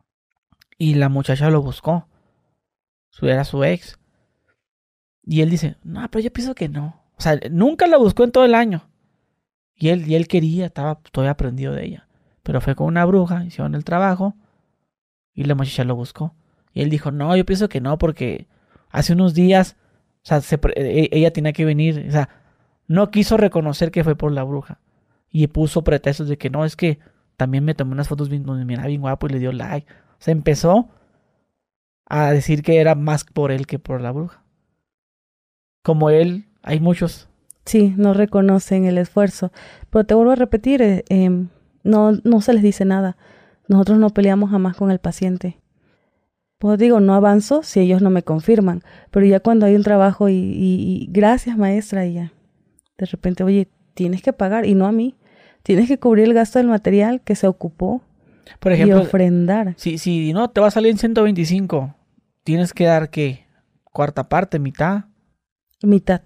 y la muchacha lo buscó. Era su ex. Y él dice, no, pero yo pienso que no. O sea, nunca la buscó en todo el año. Y él quería, estaba todavía aprendido de ella. Pero fue con una bruja, hicieron el trabajo y la muchacha lo buscó. Y él dijo, no, yo pienso que no, porque hace unos días, o sea, ella tenía que venir, o sea, no quiso reconocer que fue por la bruja. Y puso pretextos de que no, es que también me tomé unas fotos donde me miraba bien guapo y le dio like. O sea, empezó a decir que era más por él que por la bruja. Como él, hay muchos. Sí, no reconocen el esfuerzo. Pero te vuelvo a repetir, no se les dice nada. Nosotros no peleamos jamás con el paciente. Pues digo, no avanzo si ellos no me confirman. Pero ya cuando hay un trabajo y gracias maestra, y ya. De repente, oye, tienes que pagar y no a mí. Tienes que cubrir el gasto del material que se ocupó. Por ejemplo, y ofrendar. Si no te va a salir en 125, tienes que dar, ¿qué? ¿Cuarta parte? ¿Mitad? Mitad.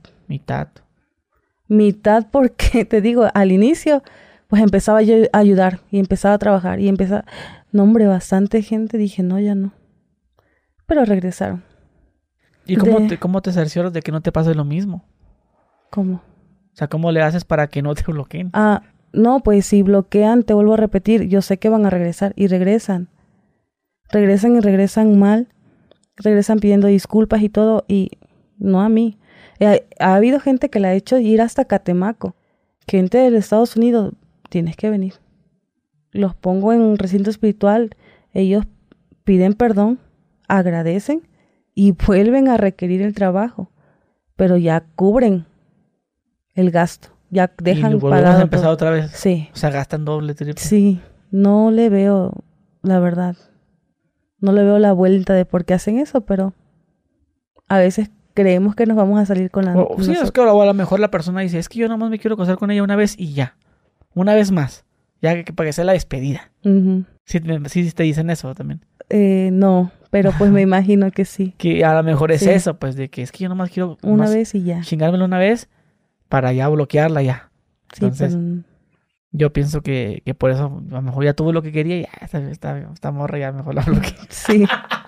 Mitad porque, te digo, al inicio, pues empezaba yo a ayudar y empezaba a trabajar y empezaba... No, hombre, bastante gente. Dije, no, ya no. Pero regresaron. ¿Y cómo te cercioras de que no te pase lo mismo? ¿Cómo? O sea, ¿cómo le haces para que no te bloqueen? No, pues si bloquean, te vuelvo a repetir, yo sé que van a regresar y regresan. Regresan y regresan mal. Regresan pidiendo disculpas y todo y no a mí. Ha habido gente que la ha hecho ir hasta Catemaco. Gente de Estados Unidos, tienes que venir. Los pongo en un recinto espiritual, ellos piden perdón, agradecen y vuelven a requerir el trabajo. Pero ya cubren el gasto. Ya dejan pagado a empezar otra vez. Sí. O sea, gastan doble, triple. Sí, no le veo, la verdad. No le veo la vuelta de por qué hacen eso, pero a veces creemos que nos vamos a salir con la... Sí, es que a lo mejor la persona dice, es que yo nomás me quiero casar con ella una vez y ya. Una vez más. Ya que para que sea la despedida. Uh-huh. Sí te dicen eso también. No, pero pues me imagino que sí. Que a lo mejor es eso, pues, de que es que yo nomás quiero... Una vez y ya. Chingármela una vez para ya bloquearla ya. Sí, entonces, pero... yo pienso que por eso a lo mejor ya tuvo lo que quería y ya esta morra ya mejor la bloqueé. Sí.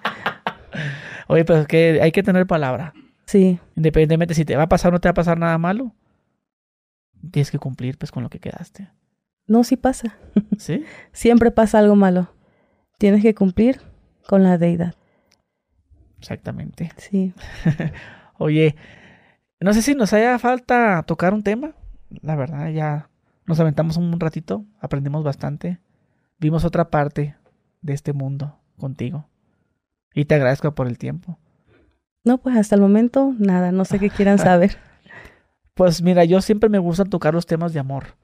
Oye, pero es que hay que tener palabra. Sí. Independientemente si te va a pasar o no te va a pasar nada malo, tienes que cumplir pues con lo que quedaste. No, sí pasa. ¿Sí? Siempre pasa algo malo. Tienes que cumplir con la deidad. Exactamente. Sí. Oye, no sé si nos haya falta tocar un tema. La verdad, ya nos aventamos un ratito, aprendimos bastante. Vimos otra parte de este mundo contigo. Y te agradezco por el tiempo. No, pues hasta el momento, nada. No sé qué quieran saber. Pues mira, yo siempre me gusta tocar los temas de amor.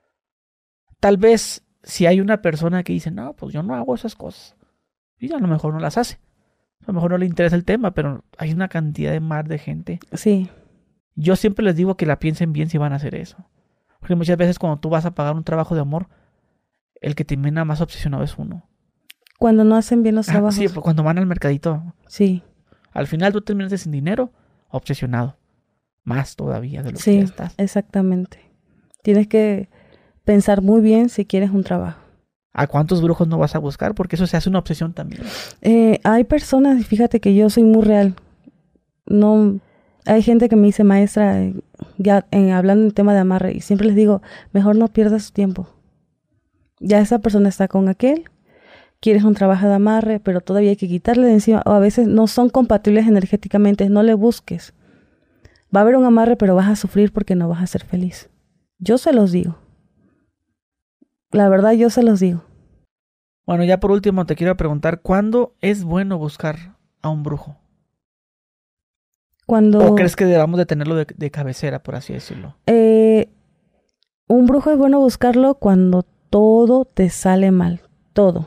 Tal vez si hay una persona que dice, no, pues yo no hago esas cosas. Y a lo mejor no las hace. A lo mejor no le interesa el tema, pero hay una cantidad de mar de gente. Sí. Yo siempre les digo que la piensen bien si van a hacer eso. Porque muchas veces cuando tú vas a pagar un trabajo de amor, el que termina más obsesionado es uno. Cuando no hacen bien los trabajos. Sí, cuando van al mercadito. Sí. Al final tú terminaste sin dinero, obsesionado. Más todavía de lo que ya estás. Sí, exactamente. Tienes que pensar muy bien si quieres un trabajo. ¿A cuántos brujos no vas a buscar? Porque eso se hace una obsesión también. Hay personas, fíjate que yo soy muy real. No, hay gente que me dice, maestra, ya hablando en tema de amarre, y siempre les digo, mejor no pierdas tu tiempo. Ya esa persona está con aquel, quieres un trabajo de amarre, pero todavía hay que quitarle de encima, o a veces no son compatibles energéticamente, no le busques. Va a haber un amarre, pero vas a sufrir porque no vas a ser feliz. Yo se los digo. La verdad, yo se los digo. Bueno, ya por último te quiero preguntar, ¿cuándo es bueno buscar a un brujo? ¿O crees que debamos de tenerlo de cabecera, por así decirlo? Un brujo es bueno buscarlo cuando todo te sale mal. Todo.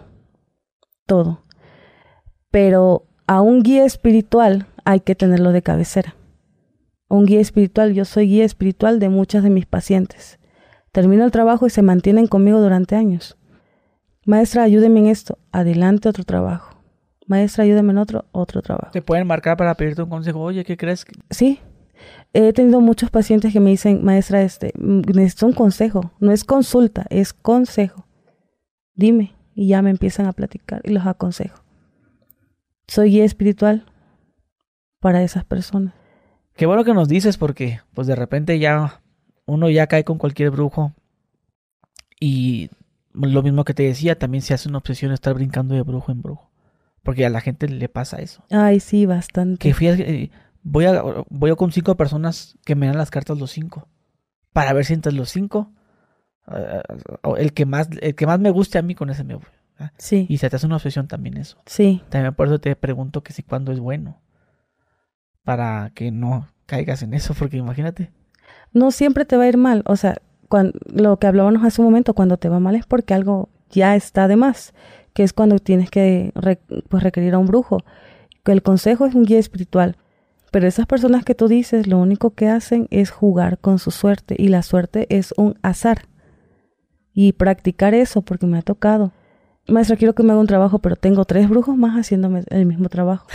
Pero a un guía espiritual hay que tenerlo de cabecera. Un guía espiritual, yo soy guía espiritual de muchas de mis pacientes. Termino el trabajo y se mantienen conmigo durante años. Maestra, ayúdeme en esto. Adelante, otro trabajo. Maestra, ayúdeme en otro trabajo. ¿Te pueden marcar para pedirte un consejo? Oye, ¿qué crees? Sí. He tenido muchos pacientes que me dicen, maestra, necesito un consejo. No es consulta, es consejo. Dime. Y ya me empiezan a platicar y los aconsejo. Soy guía espiritual para esas personas. Qué bueno que nos dices porque pues de repente ya uno ya cae con cualquier brujo y lo mismo que te decía, también se hace una obsesión estar brincando de brujo en brujo. Porque a la gente le pasa eso. Ay, sí, bastante. Que fíjate, voy con 5 personas que me dan las cartas los 5. Para ver si entre los 5, el que más me guste a mí, con ese me voy. Sí. Y se te hace una obsesión también eso. Sí. También por eso te pregunto que si cuándo es bueno. Para que no caigas en eso, porque imagínate. No siempre te va a ir mal. O sea, lo que hablábamos hace un momento, cuando te va mal es porque algo ya está de más, que es cuando tienes que pues requerir a un brujo. Que el consejo es un guía espiritual. Pero esas personas que tú dices, lo único que hacen es jugar con su suerte. Y la suerte es un azar. Y practicar eso, porque me ha tocado. Maestra, quiero que me haga un trabajo, pero tengo 3 brujos más haciéndome el mismo trabajo.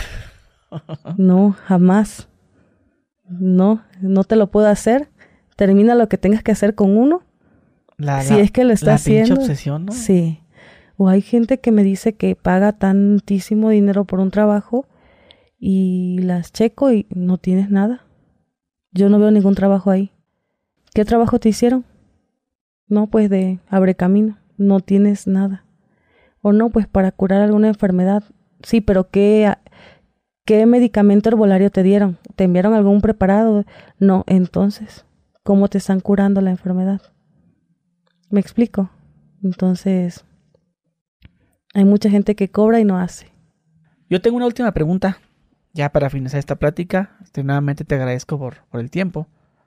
No, jamás. No te lo puedo hacer. Termina lo que tengas que hacer con uno. Si es que lo está haciendo. Pinche obsesión, ¿no? Sí. O hay gente que me dice que paga tantísimo dinero por un trabajo y las checo y no tienes nada. Yo no veo ningún trabajo ahí. ¿Qué trabajo te hicieron? No, pues de abre camino. No tienes nada. O no, pues para curar alguna enfermedad. Sí, pero ¿qué medicamento herbolario te dieron? ¿Te enviaron algún preparado? No, entonces, ¿cómo te están curando la enfermedad? ¿Me explico? Entonces, hay mucha gente que cobra y no hace. Yo tengo una última pregunta, ya para finalizar esta plática. Nuevamente te agradezco por el tiempo.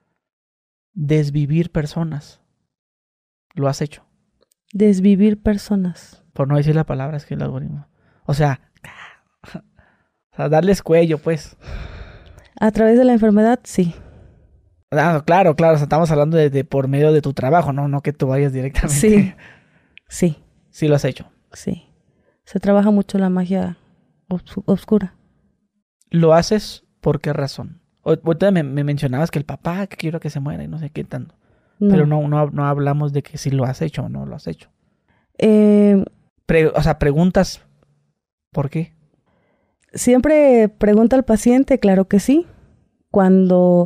Desvivir personas. ¿Lo has hecho? Desvivir personas. Por no decir la palabra, es que el algoritmo. O sea, darles cuello, pues. A través de la enfermedad, sí. Ah, claro, o sea, estamos hablando de por medio de tu trabajo, no que tú vayas directamente. Sí, sí. Sí lo has hecho. Sí. Se trabaja mucho la magia oscura. ¿Lo haces por qué razón? Ahorita me mencionabas que el papá, que quiero que se muera y no sé qué tanto. No. Pero no hablamos de que si lo has hecho o no lo has hecho. O sea, preguntas, ¿por qué? Siempre pregunta al paciente, claro que sí. Cuando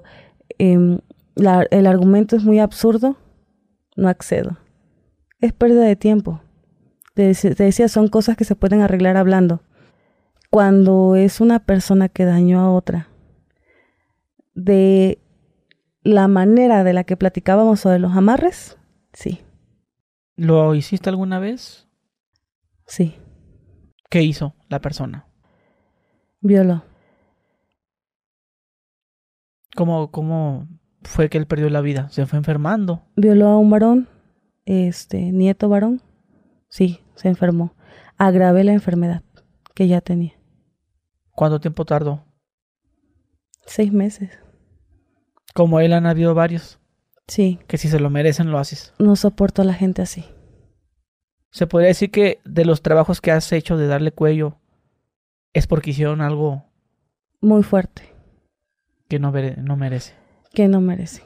el argumento es muy absurdo, no accedo. Es pérdida de tiempo. Te decía, son cosas que se pueden arreglar hablando. Cuando es una persona que dañó a otra, de la manera de la que platicábamos sobre los amarres, sí. ¿Lo hiciste alguna vez? Sí. ¿Qué hizo la persona? Violó. ¿Cómo fue que él perdió la vida? ¿Se fue enfermando? Violó a un varón, nieto varón. Sí, se enfermó. Agravé la enfermedad que ya tenía. ¿Cuánto tiempo tardó? 6 meses. Como él han habido varios. Sí. Que si se lo merecen lo haces. No soporto a la gente así. Se podría decir que de los trabajos que has hecho de darle cuello es porque hicieron algo muy fuerte. Que no merece. Que no merece.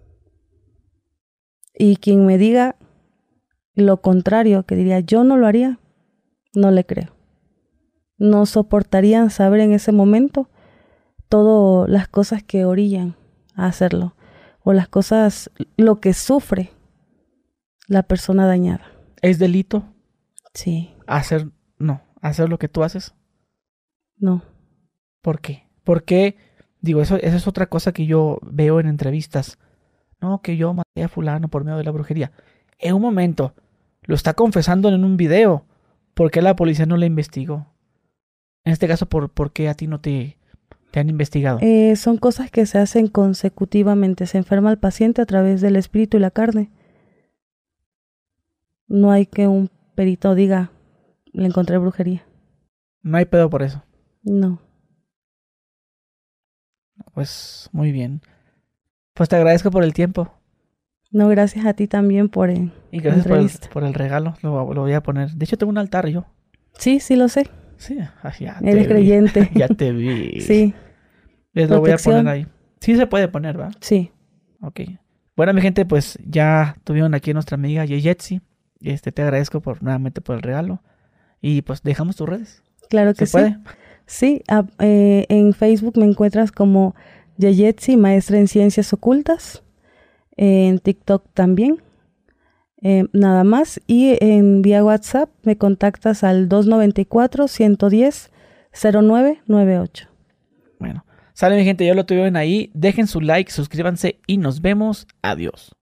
Y quien me diga lo contrario, que diría yo no lo haría, no le creo. No soportarían saber en ese momento todas las cosas que orillan a hacerlo. O las cosas, lo que sufre la persona dañada. ¿Es delito? Sí. ¿Hacer lo que tú haces? No. ¿Por qué? Porque, digo, eso es otra cosa que yo veo en entrevistas. No, que yo maté a fulano por medio de la brujería. En un momento, lo está confesando en un video. ¿Por qué la policía no le investigó? En este caso, ¿por qué a ti no te han investigado? Son cosas que se hacen consecutivamente. Se enferma el paciente a través del espíritu y la carne. No hay que un perito diga, le encontré brujería. No hay pedo por eso. No. Pues muy bien. Pues te agradezco por el tiempo. No, gracias a ti también por y gracias por el regalo. Lo voy a poner. De hecho, tengo un altar yo. Sí, lo sé. Sí, ya eres creyente. Ya te vi. Sí. Les lo voy a poner ahí. Sí se puede poner, ¿verdad? Sí. Ok. Bueno, mi gente, pues ya tuvieron aquí a nuestra amiga Yeyetsi. Te agradezco nuevamente por el regalo. Y pues dejamos tus redes. Claro que sí. ¿Se puede? Sí, en Facebook me encuentras como Yeyetsi, maestra en ciencias ocultas. En TikTok también. Nada más. Y en vía WhatsApp me contactas al 294-110-0998. Bueno, sale mi gente, ya lo tuvieron ahí. Dejen su like, suscríbanse y nos vemos. Adiós.